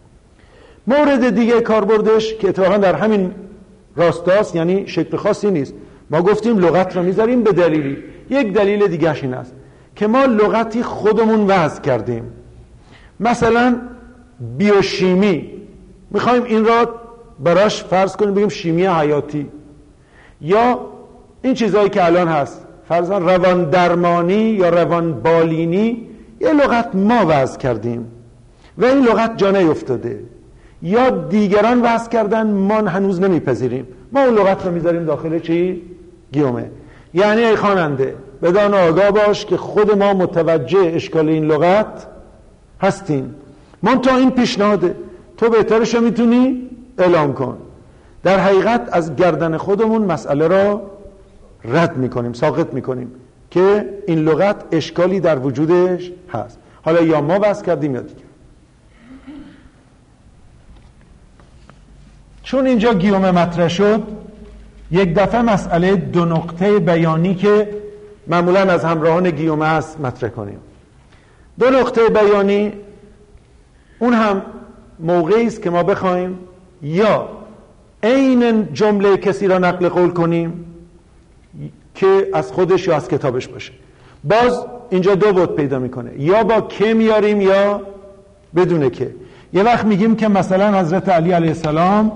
مورد دیگه کاربردش که اتفاقا در همین راستاست، یعنی شکل خاصی نیست، ما گفتیم لغت را میذاریم به دلیلی. یک دلیل دیگه‌اش این است که ما لغتی خودمون وضع کردیم، مثلا بیوشیمی، میخوایم این را براش فرض کنیم بگیم شیمی حیاتی، یا این چیزهایی که الان هست فرضاً روان درمانی یا روان بالینی، یه لغت ما وضع کردیم و این لغت جا نیفتاده، یا دیگران وضع کردن ما هنوز نمیپذیریم، ما اون لغت رو میذاریم داخل چی؟ گیومه. یعنی ای خواننده بدان آگاه باش که خود ما متوجه اشکال این لغت هستیم، منتها این پیشنهاده، تو بهترش رو میتونی اعلام کن. در حقیقت از گردن خودمون مسئله را رد میکنیم، ساقط میکنیم که این لغت اشکالی در وجودش هست، حالا یا ما وضع کردیم یا دیگه. چون اینجا گیومه مطرح شد، یک دفعه مسئله 2 نقطه بیانی که معمولا از همراهان گیومه است مطرح کنیم. 2 نقطه بیانی اون هم موقعی است که ما بخوایم یا عین جمله کسی را نقل قول کنیم که از خودش یا از کتابش باشه. باز اینجا 2 بود پیدا میکنه، یا با که میاریم یا بدون که. یه وقت میگیم که مثلا حضرت علی علیه السلام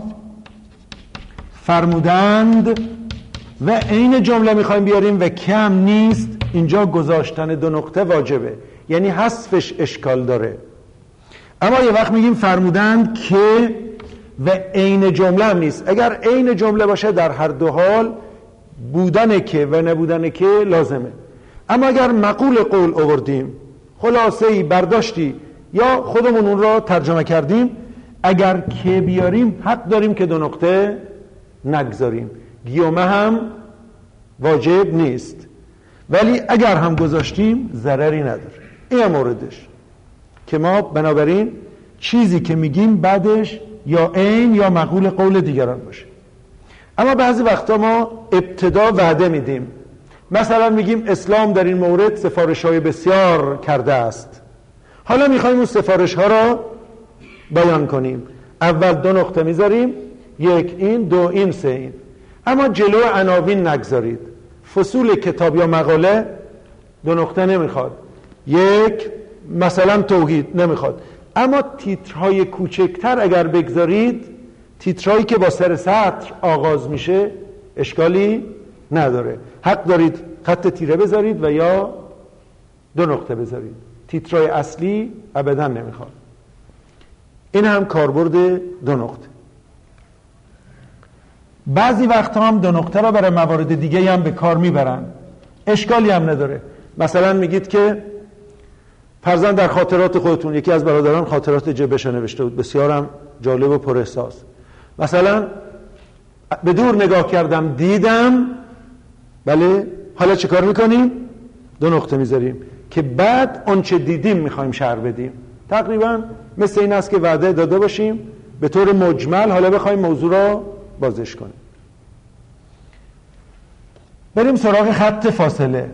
فرمودند و عین جمله میخوایم بیاریم و کم نیست، اینجا گذاشتن 2 نقطه واجبه، یعنی حذفش اشکال داره. اما یه وقت میگیم فرمودند که و عین جمله هم نیست. اگر عین جمله باشه در هر دو حال بودن که و نبودن که لازمه. اما اگر مقول قول آوردیم، خلاصه‌ای برداشتی یا خودمون اون را ترجمه کردیم، اگر که بیاریم حق داریم که 2 نقطه نگذاریم. گیومه هم واجب نیست، ولی اگر هم گذاشتیم ضرری نداره. این موردش که ما بنابراین چیزی که میگیم بعدش یا عین یا مقول قول دیگران باشه. اما بعضی وقتا ما ابتدا وعده میدیم، مثلا میگیم اسلام در این مورد سفارش‌های بسیار کرده است، حالا میخوایم اون سفارش‌ها را بیان کنیم. اول 2 نقطه میذاریم، 1 این، 2 این، 3 این. اما جلو عناوین نگذارید. فصول کتاب یا مقاله 2 نقطه نمیخواد، 1 مثلا توحید نمیخواد. اما تیترهای کوچکتر اگر بگذارید، تیترهایی که با سر سطر آغاز میشه اشکالی نداره. حق دارید خط تیره بذارید و یا 2 نقطه بذارید. تیترهای اصلی ابدا نمیخواد. این هم کاربرد 2 نقطه. بعضی وقتا هم 2 نقطه را برای موارد دیگه هم به کار میبرن، اشکالی هم نداره. مثلا میگید که فرضاً در خاطرات خودتون یکی از برادران خاطرات جبش نوشته بود، بسیارم جالب و پر احساس. مثلا به دور نگاه کردم دیدم، بله، حالا چه کار میکنیم؟ 2 نقطه میذاریم که بعد اون چه دیدیم میخوایم شرح بدیم. تقریبا مثل این است که وعده داده باشیم به طور مجمل، حالا بخوایم موضوع را بازش کنیم. بریم سراغ خط فاصله.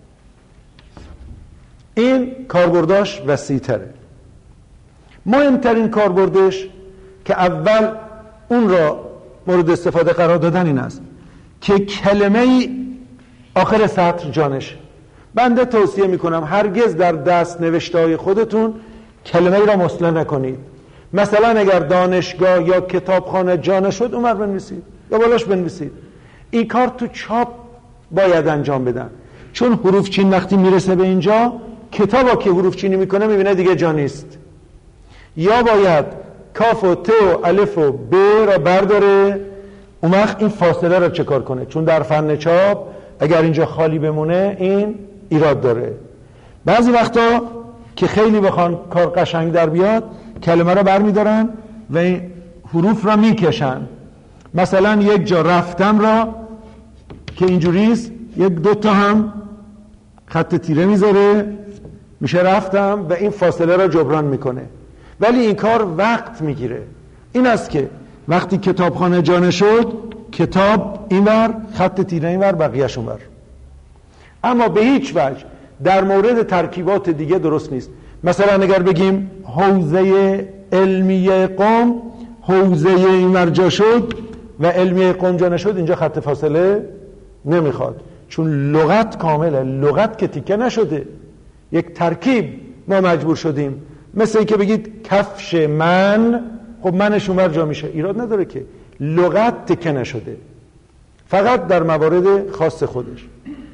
این کاربرداش وسیع تره. مهمترین کاربردش که اول اون را مورد استفاده قرار دادن این است که کلمه آخر سطر جانش. بنده توصیه میکنم هرگز در دست نوشته‌های خودتون کلمه ای را مصلح نکنید. مثلا اگر دانشگاه یا کتابخانه جا شد اونور بنویسید یا بالاش بنویسید. این کار تو چاپ باید انجام بدن، چون حروف چین وقتی میرسه به اینجا، کتابا که حروف چینی میکنه میبینه دیگه جا نیست. یا باید کاف و ت و الف و ب را برداره، اون وقت این فاصله را چه کار کنه؟ چون در فن چاپ اگر اینجا خالی بمونه این ایراد داره. بعضی وقتا که خیلی بخوان کار قشنگ در بیاد، کلمه را برمیدارن و حروف را میکشن. مثلا یک جا رفتم را که اینجوریست، 1-2 تا هم خط تیره میذاره، میشه رفتم و این فاصله را جبران میکنه. ولی این کار وقت میگیره. این است که وقتی کتابخانه جا شد، کتاب اینور، خط تیره اینور، بقیه‌اش اونور. اما به هیچ وجه در مورد ترکیبات دیگه درست نیست. مثلا اگر بگیم حوزه علمیه قم، حوزه اینور جا شد و علمیه قم جا نشد، اینجا خط فاصله نمیخواد، چون لغت کامله. لغت که تیکه نشده، یک ترکیب ما مجبور شدیم. مثل این که بگید کفش من، خب منش اونور جا میشه، ایراد نداره که لغت تیکه نشده، فقط در موارد خاص خودش.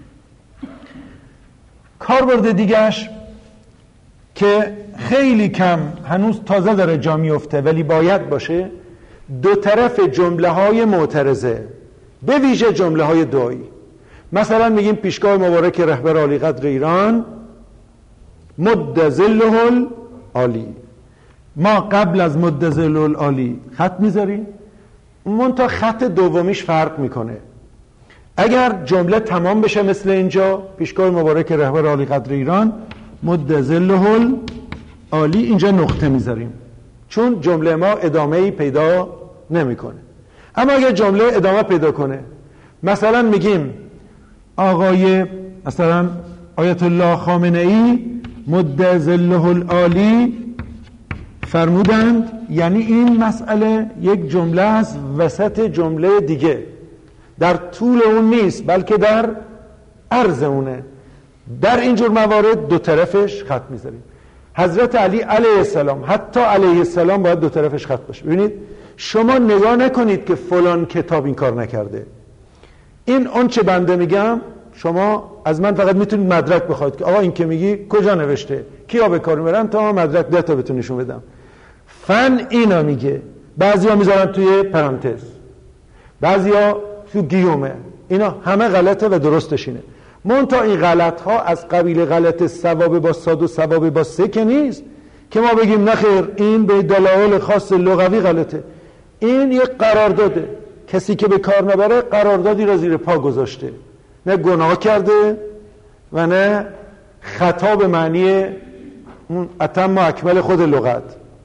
کاربرد دیگهش که خیلی کم هنوز تازه داره جا میفته ولی باید باشه، 2 طرف جمله های معترضه، به ویژه جمله های دعایی. مثلا میگیم پیشگاه مبارک رهبر عالی قدر ایران مد ظله العالی. ما قبل از مد ظله العالی خط میذاریم، منتها خط دومیش فرق میکنه. اگر جمله تمام بشه مثل اینجا، پیشگاه مبارک رهبر عالی قدر ایران مد ظله العالی، اینجا نقطه میذاریم چون جمله ما ادامه‌ای پیدا نمیکنه. اما اگر جمله ادامه پیدا کنه، مثلا میگیم آقای مثلا آیت الله خامنه ای مد ظله العالی فرمودند، یعنی این مسئله یک جمله است وسط جمله دیگه، در طول اون نیست بلکه در عرض اونه. در اینجور موارد 2 طرفش خط میذاریم. حضرت علی علیه السلام، حتی علیه السلام باید 2 طرفش خط باشه. ببینید شما نگاه نکنید که فلان کتاب این کار نکرده. این اون چه بنده میگم، شما از من فقط میتونید مدرک بخواید که آقا این که میگی کجا نوشته، کیا به کار میبرن، تا مدرک 10 تا بهتون نشون بدم. فن اینا میگه، بعضیا میذارن توی پرانتز، بعضیا تو گیومه، اینا همه غلطه و درستش اینه. منتها این غلط ها از قبیل غلط ثواب با صاد و ثواب با سه که نیست که ما بگیم نخیر این به دلایل خاص لغوی غلطه. این یک قرارداده، کسی که به کار نبره قراردادی را زیر پا گذاشته، نه گناه کرده و نه خطا به معنی اون اتم و اکمل خود لغت.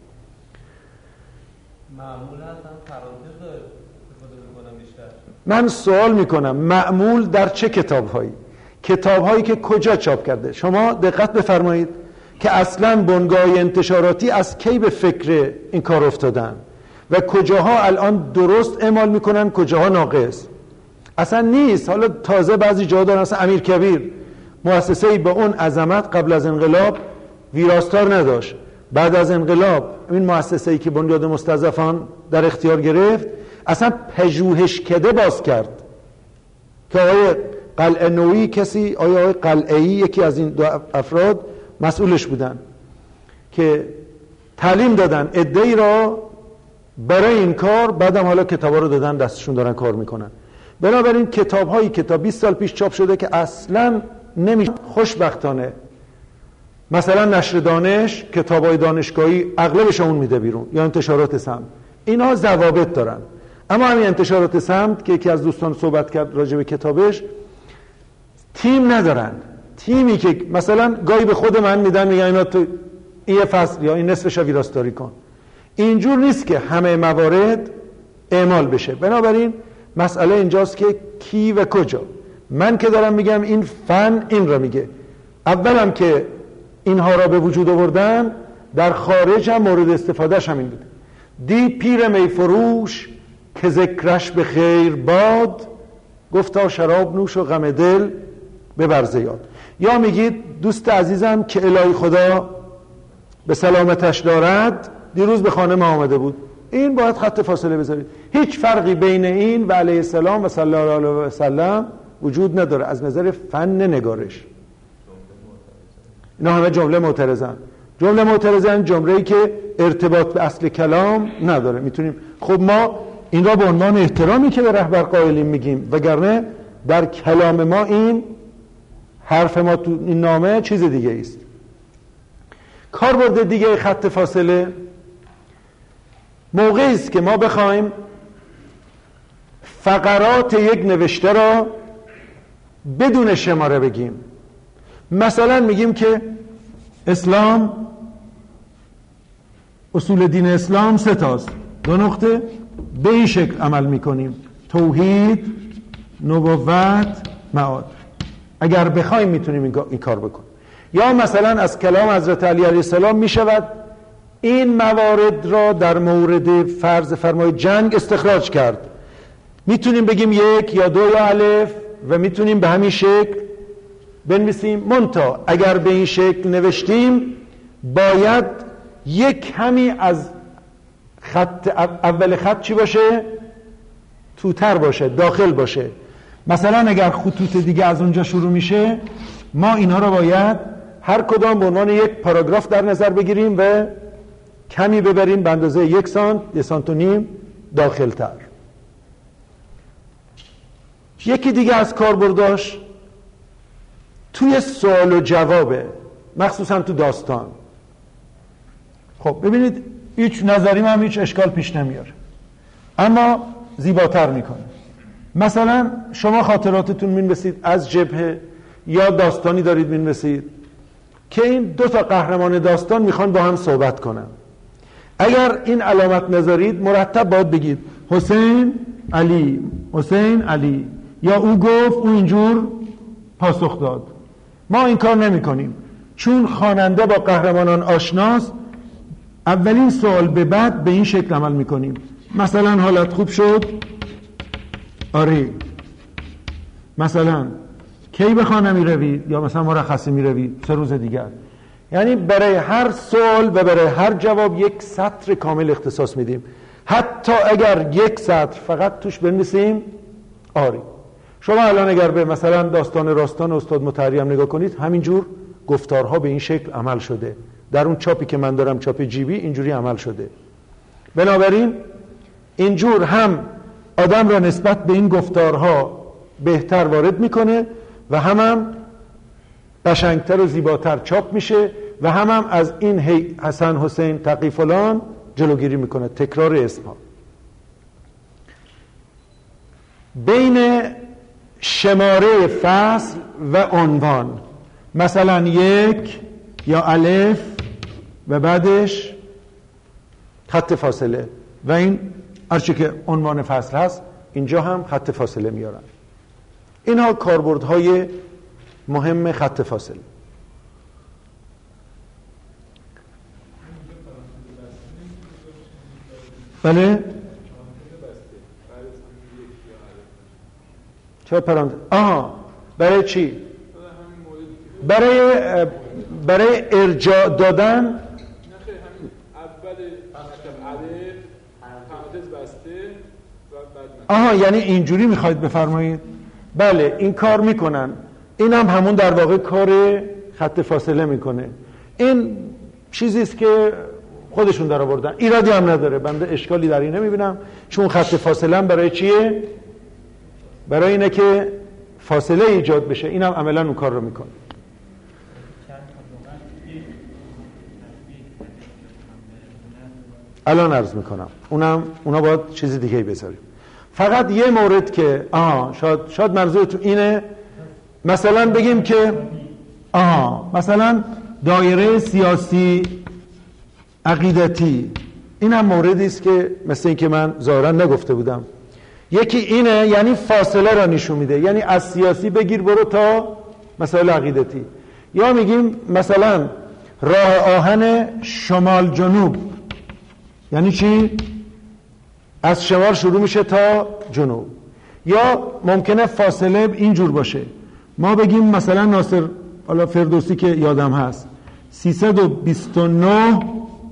معمول هستن پرانتز استفاده میکنم بیشتر. من سوال میکنم معمول در چه کتاب‌هایی؟ کتاب‌هایی که کجا چاپ کرده؟ شما دقت بفرمایید که اصلا بنگاه انتشاراتی از کی به فکر این کار افتادن؟ و کجاها الان درست اعمال میکنن، کجاها ناقص. اصلا نیست. حالا تازه بعضی جاها دارن، اصلا امیرکبیر مؤسسه‌ای با اون عظمت قبل از انقلاب ویراستار نداشت. بعد از انقلاب این مؤسسه‌ای که بنیاد مستضعفان در اختیار گرفت اصلا پژوهشکده باز کرد که آقای قلعه‌نویی کسی، آقای قلعه‌ای یکی از این دو افراد مسئولش بودن که تعلیم دادن عده‌ای را برای این کار، بعدم حالا کتابا رو دادن دستشون دارن کار میکنن. بنابراین کتاب‌هایی که تا 20 سال پیش چاپ شده که اصلاً نمیشه، خوشبختانه مثلا نشر دانش کتاب‌های دانشگاهی اغلبش اون میده بیرون، یا انتشارات سمت، اینا ضوابط دارن. اما همین انتشارات سمت که یکی از دوستان صحبت کرد راجع به کتابش، تیم ندارن. تیمی که مثلا گاهی به خود من میدن میگن اینا تو این فصل یا این نصفش ویراستاری کن، اینجور نیست که همه موارد اعمال بشه. بنابراین مسئله اینجاست که کی و کجا. من که دارم میگم این فن این را میگه، اولم که اینها را به وجود آوردن در خارج هم مورد استفادهش همین بود. دی پیر میفروش که ذکرش به خیر باد، گفتا شراب نوش و غم دل ببر ز یاد. یا میگید دوست عزیزم که الهی خدا به سلامتش دارد دیروز به خانه ما آمده بود، این باید خط فاصله بذارید. هیچ فرقی بین این و علیه السلام و صلی الله علیه و سلم وجود نداره از نظر فن نگارش. اینا همه جمله معترضن. جمله معترضن جمله‌ای که ارتباط به اصل کلام نداره. میتونیم خب ما این را به عنوان احترامی که به رهبر قائلیم میگیم، وگرنه در کلام ما این حرف ما تو این نامه چیز دیگه است. کاربرد دیگه خط فاصله موقعی است که ما بخوایم فقرات یک نوشته را بدون شماره بگیم. مثلا میگیم که اسلام، اصول دین اسلام 3 تاست، 2 نقطه، به این شکل عمل میکنیم: توحید، نبوت، معاد. اگر بخوایم میتونیم این کار بکنیم. یا مثلا از کلام حضرت علی علیه السلام میشود این موارد را در مورد فرض فرمای جنگ استخراج کرد. میتونیم بگیم 1 یا 2 یا الف و میتونیم به همین شکل بنویسیم. منتها اگر به این شکل نوشتیم باید یک کمی از خط اول خط چی باشه؟ توتر باشه، داخل باشه. مثلا اگر خطوط دیگه از اونجا شروع میشه، ما اینا رو باید هر کدام به عنوان یک پاراگراف در نظر بگیریم و کمی ببریم به اندازه 1 سانت، 1.5 سانت داخل تر. یکی دیگه از کاربرداش توی سوال و جوابه، مخصوصا تو داستان. خب ببینید هیچ نظریم هم هیچ اشکال پیش نمیاره، اما زیباتر میکنه. مثلا شما خاطراتتون مینویسید از جبهه یا داستانی دارید مینویسید که این 2 تا قهرمان داستان میخوان با هم صحبت کنن. اگر این علامت نذارید مرتب باید بگید حسین علی، حسین علی، یا او گفت، او اینجور پاسخ داد. ما این کار نمی کنیم چون خواننده با قهرمانان آشناست. اولین سوال به بعد به این شکل عمل می کنیم. مثلا حالت خوب شد؟ آره. مثلا کی به خانه می روید؟ یا مثلا مرخصی می روید 3 روز دیگر. یعنی برای هر سوال و برای هر جواب 1 سطر کامل اختصاص میدیم. حتی اگر 1 سطر فقط توش بنویسیم آری. شما الان اگر به مثلا داستان راستان استاد مطهری هم نگاه کنید، همینجور گفتارها به این شکل عمل شده. در اون چاپی که من دارم، چاپ جیبی، اینجوری عمل شده. بنابراین اینجور هم آدم را نسبت به این گفتارها بهتر وارد میکنه و هم قشنگتر و زیباتر چاپ میشه و هم از این حسن حسین تقی فلان جلوگیری میکنه، تکرار اسمها. بین شماره فصل و عنوان، مثلا 1 یا الف و بعدش خط فاصله، و این هرچی که عنوان فصل هست اینجا هم خط فاصله میارن. اینها کاربردهای مهم خط فاصله. بله؟ چرا پرانتز؟ برای چی؟ برای ارجاع دادن. اول پرانتز بسته و بعد یعنی اینجوری میخواید بفرمایید؟ بله این کار میکنن. این هم همون در واقع کار خط فاصله میکنه. این چیزی است که خودشون در آوردن، ایرادی هم نداره، بنده اشکالی در این نمیبینم، چون خط فاصله هم برای چیه؟ برای اینه که فاصله ایجاد بشه. این هم عملا اون کار رو میکنه. الان عرض میکنم اونا باید چیزی دیگه بذاریم. فقط یه مورد که شاید منظورتون اینه، مثلا بگیم که مثلا دایره سیاسی عقیدتی، این هم موردی است که مثل این که من ظاهرا نگفته بودم. یکی اینه، یعنی فاصله را نشون میده، یعنی از سیاسی بگیر برو تا مسائل عقیدتی. یا میگیم مثلا راه آهن شمال جنوب، یعنی چی؟ از شمال شروع میشه تا جنوب. یا ممکنه فاصله اینجور باشه، ما بگیم مثلا ناصر فردوسی که یادم هست 329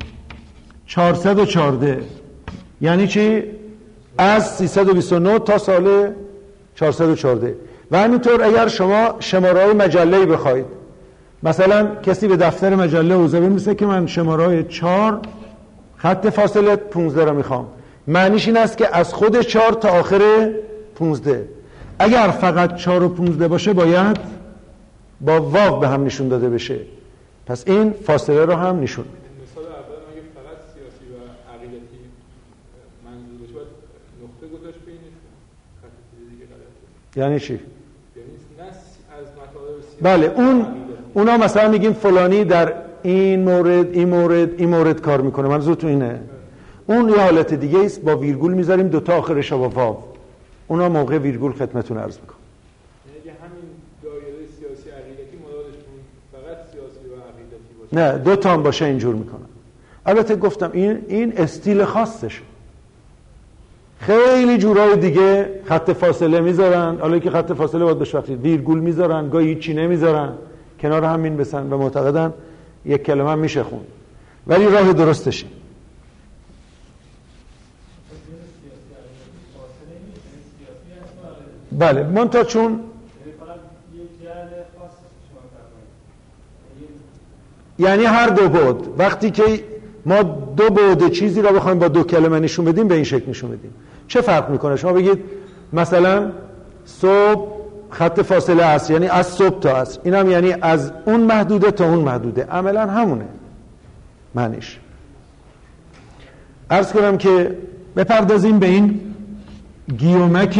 414، یعنی چی؟ از 329 تا سال 414. و همینطور اگر شما شماره‌های مجله‌ای بخواید، مثلا کسی به دفتر مجله عضو بنویسه که من شماره‌های 4 خط فاصله 15 رو میخوام، معنیش این است که از خود 4 تا آخر 15. اگر فقط 4 و 15 باشه باید با واو به هم نشون داده بشه، پس این فاصله رو هم نشون میده. مثال اول اگه فقط سیاسی و عقیدتی منظور باشه باید نقطه گذاشت بینش، خط دیگه غلطه. یعنی چی؟ یعنی نه از مطالب سیاسی. بله اونا مثلا میگیم فلانی در این مورد کار میکنه، منظورتون اینه. اون یه حالت دیگه است، با ویرگول میذاریم دوتا آخرش با واو، اونا موقع ویرگول خدمتتون عرض میکنم. یعنی همین دایره سیاسی عقیدتی مرادشون فقط سیاسی و عقیدتی باشه؟ نه، دو تا هم باشه اینجور میکنن. البته گفتم این استیل خاصشه. خیلی جورای دیگه خط فاصله میذارن، حالا که خط فاصله باید بشوخید، ویرگول میذارن، گاهی هیچی نمیذارن، کنار هم مینویسن و معتقدن یک کلمه هم میشه خون، ولی راه درستشه. بله منتها چون یعنی هر دو بعد، وقتی که ما دو بعد چیزی را بخوایم با دو کلمه نشون بدیم به این شکل نشون بدیم. چه فرق میکنه؟ شما بگید مثلا صبح خط فاصله است، یعنی از صبح تا عصر، این هم یعنی از اون محدوده تا اون محدوده، عملا همونه معنیش. عرض کنم که بپردازیم به این گیومک،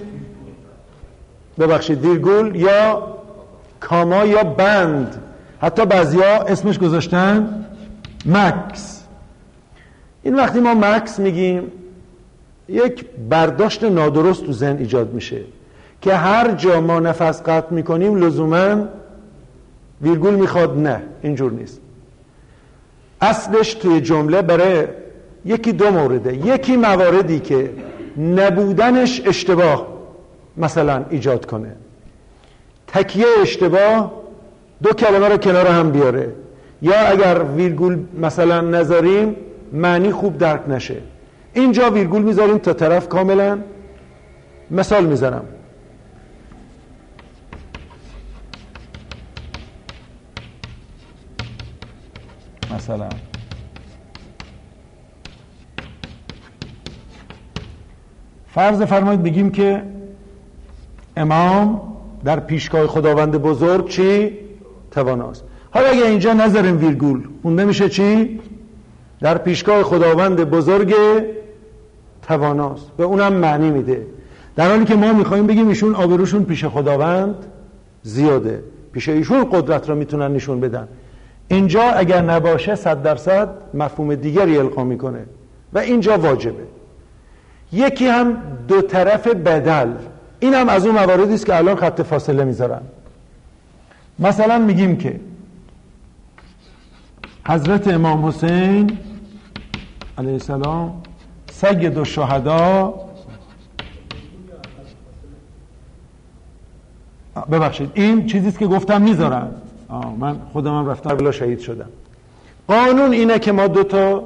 ببخشید ویرگول یا کاما یا بند، حتی بعضیا اسمش گذاشتن مکس. این وقتی ما مکس میگیم یک برداشت نادرست تو ذهن ایجاد میشه که هر جا ما نفس قطع میکنیم لزوما ویرگول میخواد. نه، اینجور نیست. اصلش توی جمله برای یکی دو مورده. یکی مواردی که نبودنش اشتباه مثلا ایجاد کنه، تکیه اشتباه دو کلمه رو کنار هم بیاره، یا اگر ویرگول مثلا نذاریم معنی خوب درک نشه. اینجا ویرگول میذاریم تا طرف کاملا. مثال میزنم، مثلا فرض فرمایید بگیم که امام در پیشگاه خداوند بزرگ چی؟ تواناست. حالا اگه اینجا نذاریم ویرگول خونده میشه چی؟ در پیشگاه خداوند بزرگ تواناست. به اونم معنی میده، در حالی که ما میخوایم بگیم ایشون آبروشون پیش خداوند زیاده، پیش ایشون قدرت را میتونن نشون بدن. اینجا اگر نباشه 100% مفهوم دیگری القا میکنه و اینجا واجبه. یکی هم دو طرف بدل، این هم از اون مواردی است که الان خط فاصله میذارن. مثلا میگیم که حضرت امام حسین علیه السلام سید الشهدا، ببخشید این چیزیست که گفتم میذارن، من خودم هم رفتم بلا شهید شدم. قانون اینه که ما 2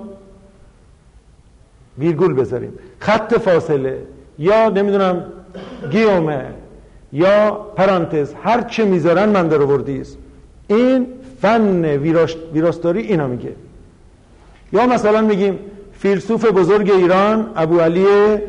ویرگول بذاریم، خط فاصله یا نمیدونم گیومه یا پرانتز، هر چه میذارن من در آوردیست. این فن ویراستاری اینا میگه. یا مثلا میگیم فیلسوف بزرگ ایران ابو علی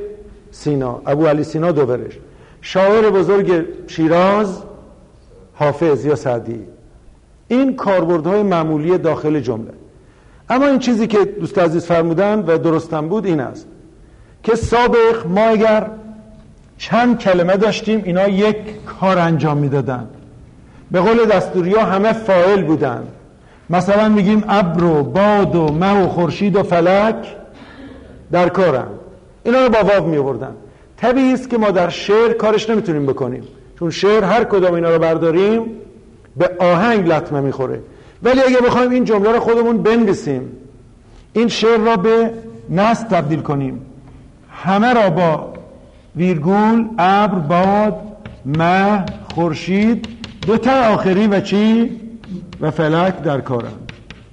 سینا دوبرش، شاعر بزرگ شیراز حافظ یا سعدی. این کاربردهای معمولی داخل جمله. اما این چیزی که دوست عزیز فرمودن و درستم بود این است که سابق ما اگر چند کلمه داشتیم اینا یک کار انجام میدادن، به قول دستوری ها همه فاعل بودن. مثلا میگیم ابر و باد و مه و خورشید و فلک در کارن، اینا رو با واو می آوردن. طبیعی است که ما در شعر کارش نمیتونیم بکنیم، چون شعر هر کدام اینا رو برداریم به آهنگ لطمه میخوره. ولی اگه بخوایم این جمله رو خودمون بنویسیم، این شعر را به نثر تبدیل کنیم، همه را با ویرگول ابر، باد، مه، خورشید، 2 تا آخری و چی و فلک در کارند.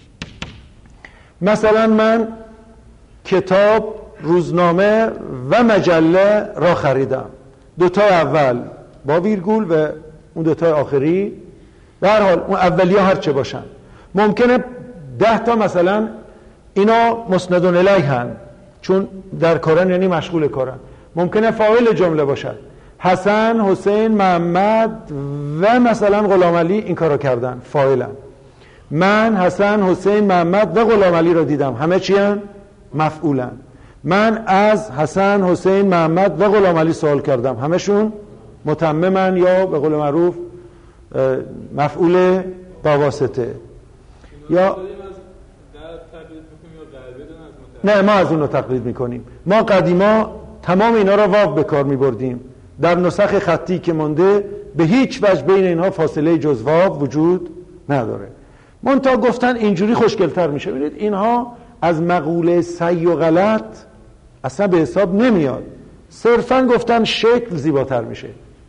مثلا من کتاب، روزنامه و مجله را خریدم، 2 تا اول با ویرگول و اون 2 تا آخری. به هر حال اون اولیه هر چه باشن. ممکنه 10 تا مثلا اینا مسندون الیه هن، چون در کارن یعنی مشغول کارن. ممکنه فاعل جمله باشد، حسن، حسین، محمد و مثلا غلام علی این کارو کردن، فاعلن. من حسن، حسین، محمد و غلام علی رو دیدم، همه چی هن؟ مفعولن. من از حسن، حسین، محمد و غلام علی سوال کردم، همشون متممن یا به قول معروف مفعول با واسطه. یا نه، ما از اون رو تقلید میکنیم. ما قدیما تمام اینا رو واو به کار میبردیم. در نسخ خطی که مونده به هیچ وجه بین اینها فاصله جز واو وجود نداره. منتها گفتن اینجوری خوشگلتر میشه. ببینید اینها از مقوله صحیح و غلط اصلا به حساب نمیاد، صرفا گفتن شکل زیباتر میشه.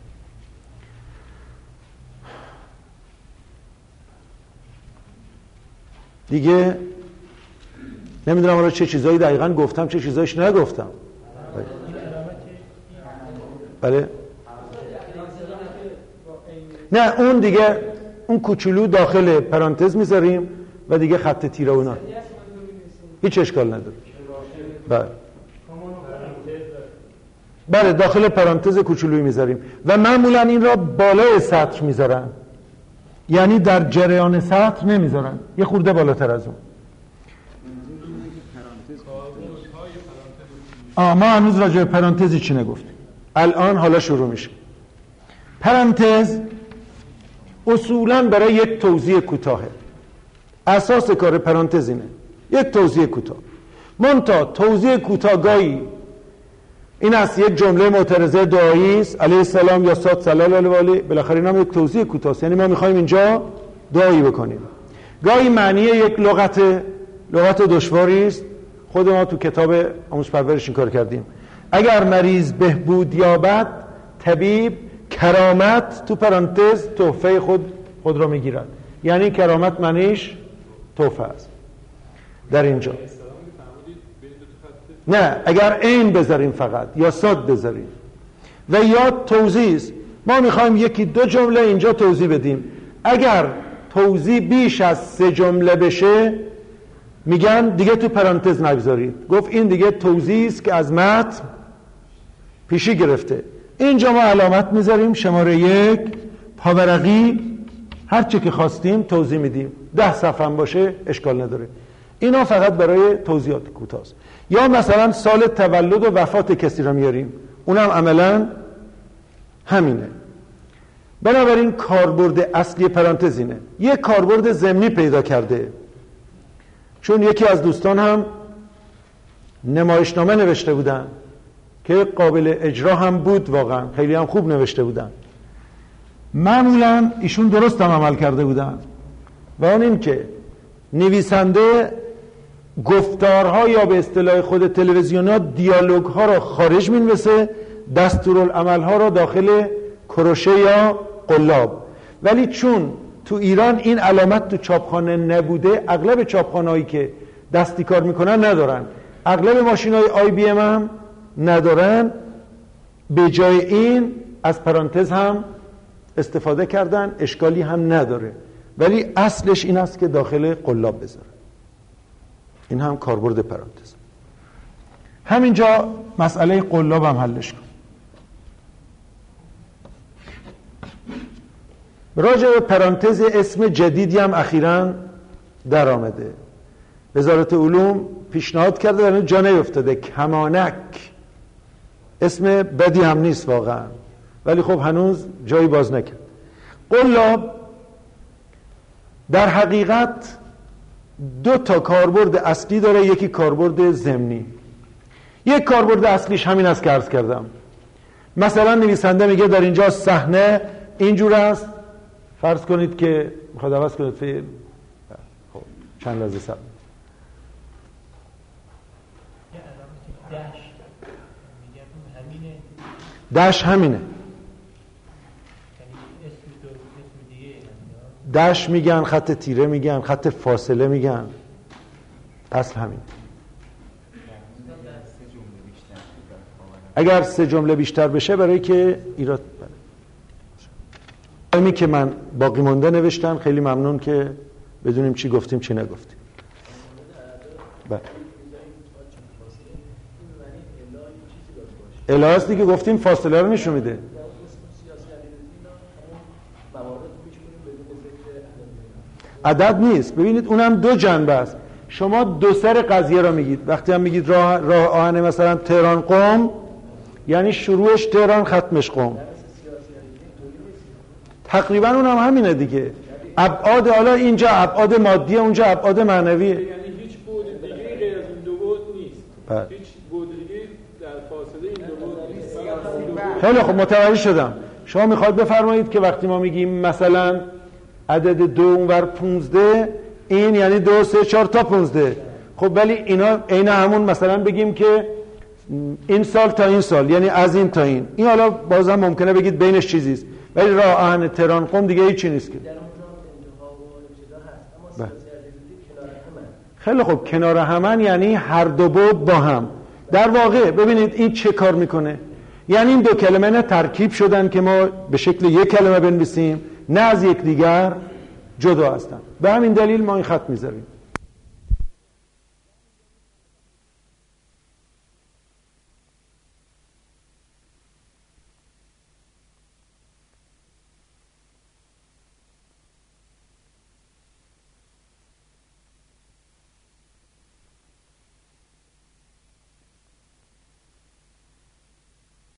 دیگه نمیدونم حالا چه چیزایی دقیقاً گفتم چه چیزایش نگفتم. بله نه، اون دیگه اون کوچولو داخل پرانتز میذاریم و دیگه خط تیره اونا هیچ اشکال نداره. بله داخل پرانتز کوچولویی میذاریم و معمولا این را بالای سطر میذارن، یعنی در جریان سطر نمیذارن، یه خورده بالاتر از اون. ما هنوز راجع به پرانتزی چی نگفتیم. الان حالا شروع میشه. پرانتز اصولا برای یک توضیح کوتاهه. اساس کار پرانتز اینه، یک توضیح کوتاه. منتها توضیح کوتاه گاهی این است یک جمله معترضه دعایی است، علیه السلام یا صاد صلی الله علیه، بالاخره اینم یک توضیح کوتاه است، یعنی ما میخوایم اینجا دعایی بکنیم. گاهی معنی یک لغت دشواری است. خود ما تو کتاب آموزش پرورش این کار کردیم. اگر مریض بهبود یابد، طبیب کرامت تو پرانتز تحفه خود را میگیرد. یعنی کرامت معنیش تحفه است در اینجا. نه، اگر عین بذاریم فقط یا صاد بذاریم و یا توضیح است. ما میخوایم 1-2 جمله اینجا توضیح بدیم. اگر توضیح بیش از 3 جمله بشه میگن دیگه تو پرانتز نگذارید. گفت این دیگه توضیح است که از متن پیشی گرفته. اینجا ما علامت میذاریم شماره 1 پاورقی، هر چی که خواستیم توضیح میدیم. 10 صفحه هم باشه اشکال نداره. اینا فقط برای توضیحات کوتاه است. یا مثلا سال تولد و وفات کسی را میاریم، اونم عملا همینه. بنابراین کاربرد اصلی پرانتز اینه. یک کاربرد ضمنی پیدا کرده، چون یکی از دوستان هم نمایشنامه نوشته بودن که قابل اجرا هم بود، واقعا خیلی هم خوب نوشته بودن. معمولا ایشون درست هم عمل کرده بودن و اون این که نویسنده گفتارها یا به اصطلاح خود تلویزیون‌ها دیالوگ‌ها را خارج می‌نویسه، دستورالعمل‌ها را داخل کروشه یا قلاب. ولی چون تو ایران این علامت تو چاپخانه نبوده، اغلب چاپخانه‌هایی که دستی کار میکنن ندارن، اغلب ماشین‌های IBM هم ندارن. به جای این از پرانتز هم استفاده کردن، اشکالی هم نداره، ولی اصلش این است که داخل قلاب بذاره. این هم کاربرد پرانتز. همینجا مسئله قلاب هم حلش کن. راجع به پرانتز اسم جدیدی هم اخیراً در آمده. وزارت علوم پیشنهاد کرده ولی جا نیفتاده. کمانک اسم بدی هم نیست واقعا، ولی خب هنوز جایی باز نکرد. قلاب در حقیقت دو تا کاربرد اصلی داره، یکی کاربرد ضمنی. یک کاربرد اصلیش همین است که عرض کردم. مثلا نویسنده میگه در اینجا صحنه اینجور است، فرض کنید که میخواد عوض کنید فیلم، خب چند لحظه صبر. داش همینه. داش میگن، خط تیره میگن، خط فاصله میگن، اصل همین. اگر 3 جمله بیشتر بشه برای که ایراد اینی که من باقی مونده نوشتم. خیلی ممنون که بدونیم چی گفتیم چی نگفتیم. بله الهاست دیگه گفتیم، فاصله رو نشون میده. عدد نیست. ببینید اونم دو جنبه است. شما دو سر قضیه را میگید. وقتی هم میگید راه آهن مثلا تهران قم، یعنی شروعش تهران ختمش قم. تقریبا اونم همینه دیگه. ابعاد، حالا اینجا ابعاد مادیه، اونجا ابعاد معنویه. یعنی هیچ بعد دیگه غیر از این دو بعد نیست. هیچ بعد دیگه در فاصله این دو بعد نیست. خیلی خب متوجه شدم. شما میخواد بفرمایید که وقتی ما میگیم مثلا عدد 2 اونور 15، این یعنی 2 3 4 تا 15. خب ولی اینا عین همون مثلا بگیم که این سال تا این سال، یعنی از این تا این. این حالا بازم ممکنه بگید بینش چیزی است، ولی راه آهن تهران قم دیگه هیچ چیزی نیست که. خیلی خب کنار همن یعنی هر دو بود با هم. در واقع ببینید این چه کار میکنه. یعنی این دو کلمه نه ترکیب شدن که ما به شکل یک کلمه بنویسیم، نه از یک دیگر جدا هستن. به همین دلیل ما این خط میذاریم.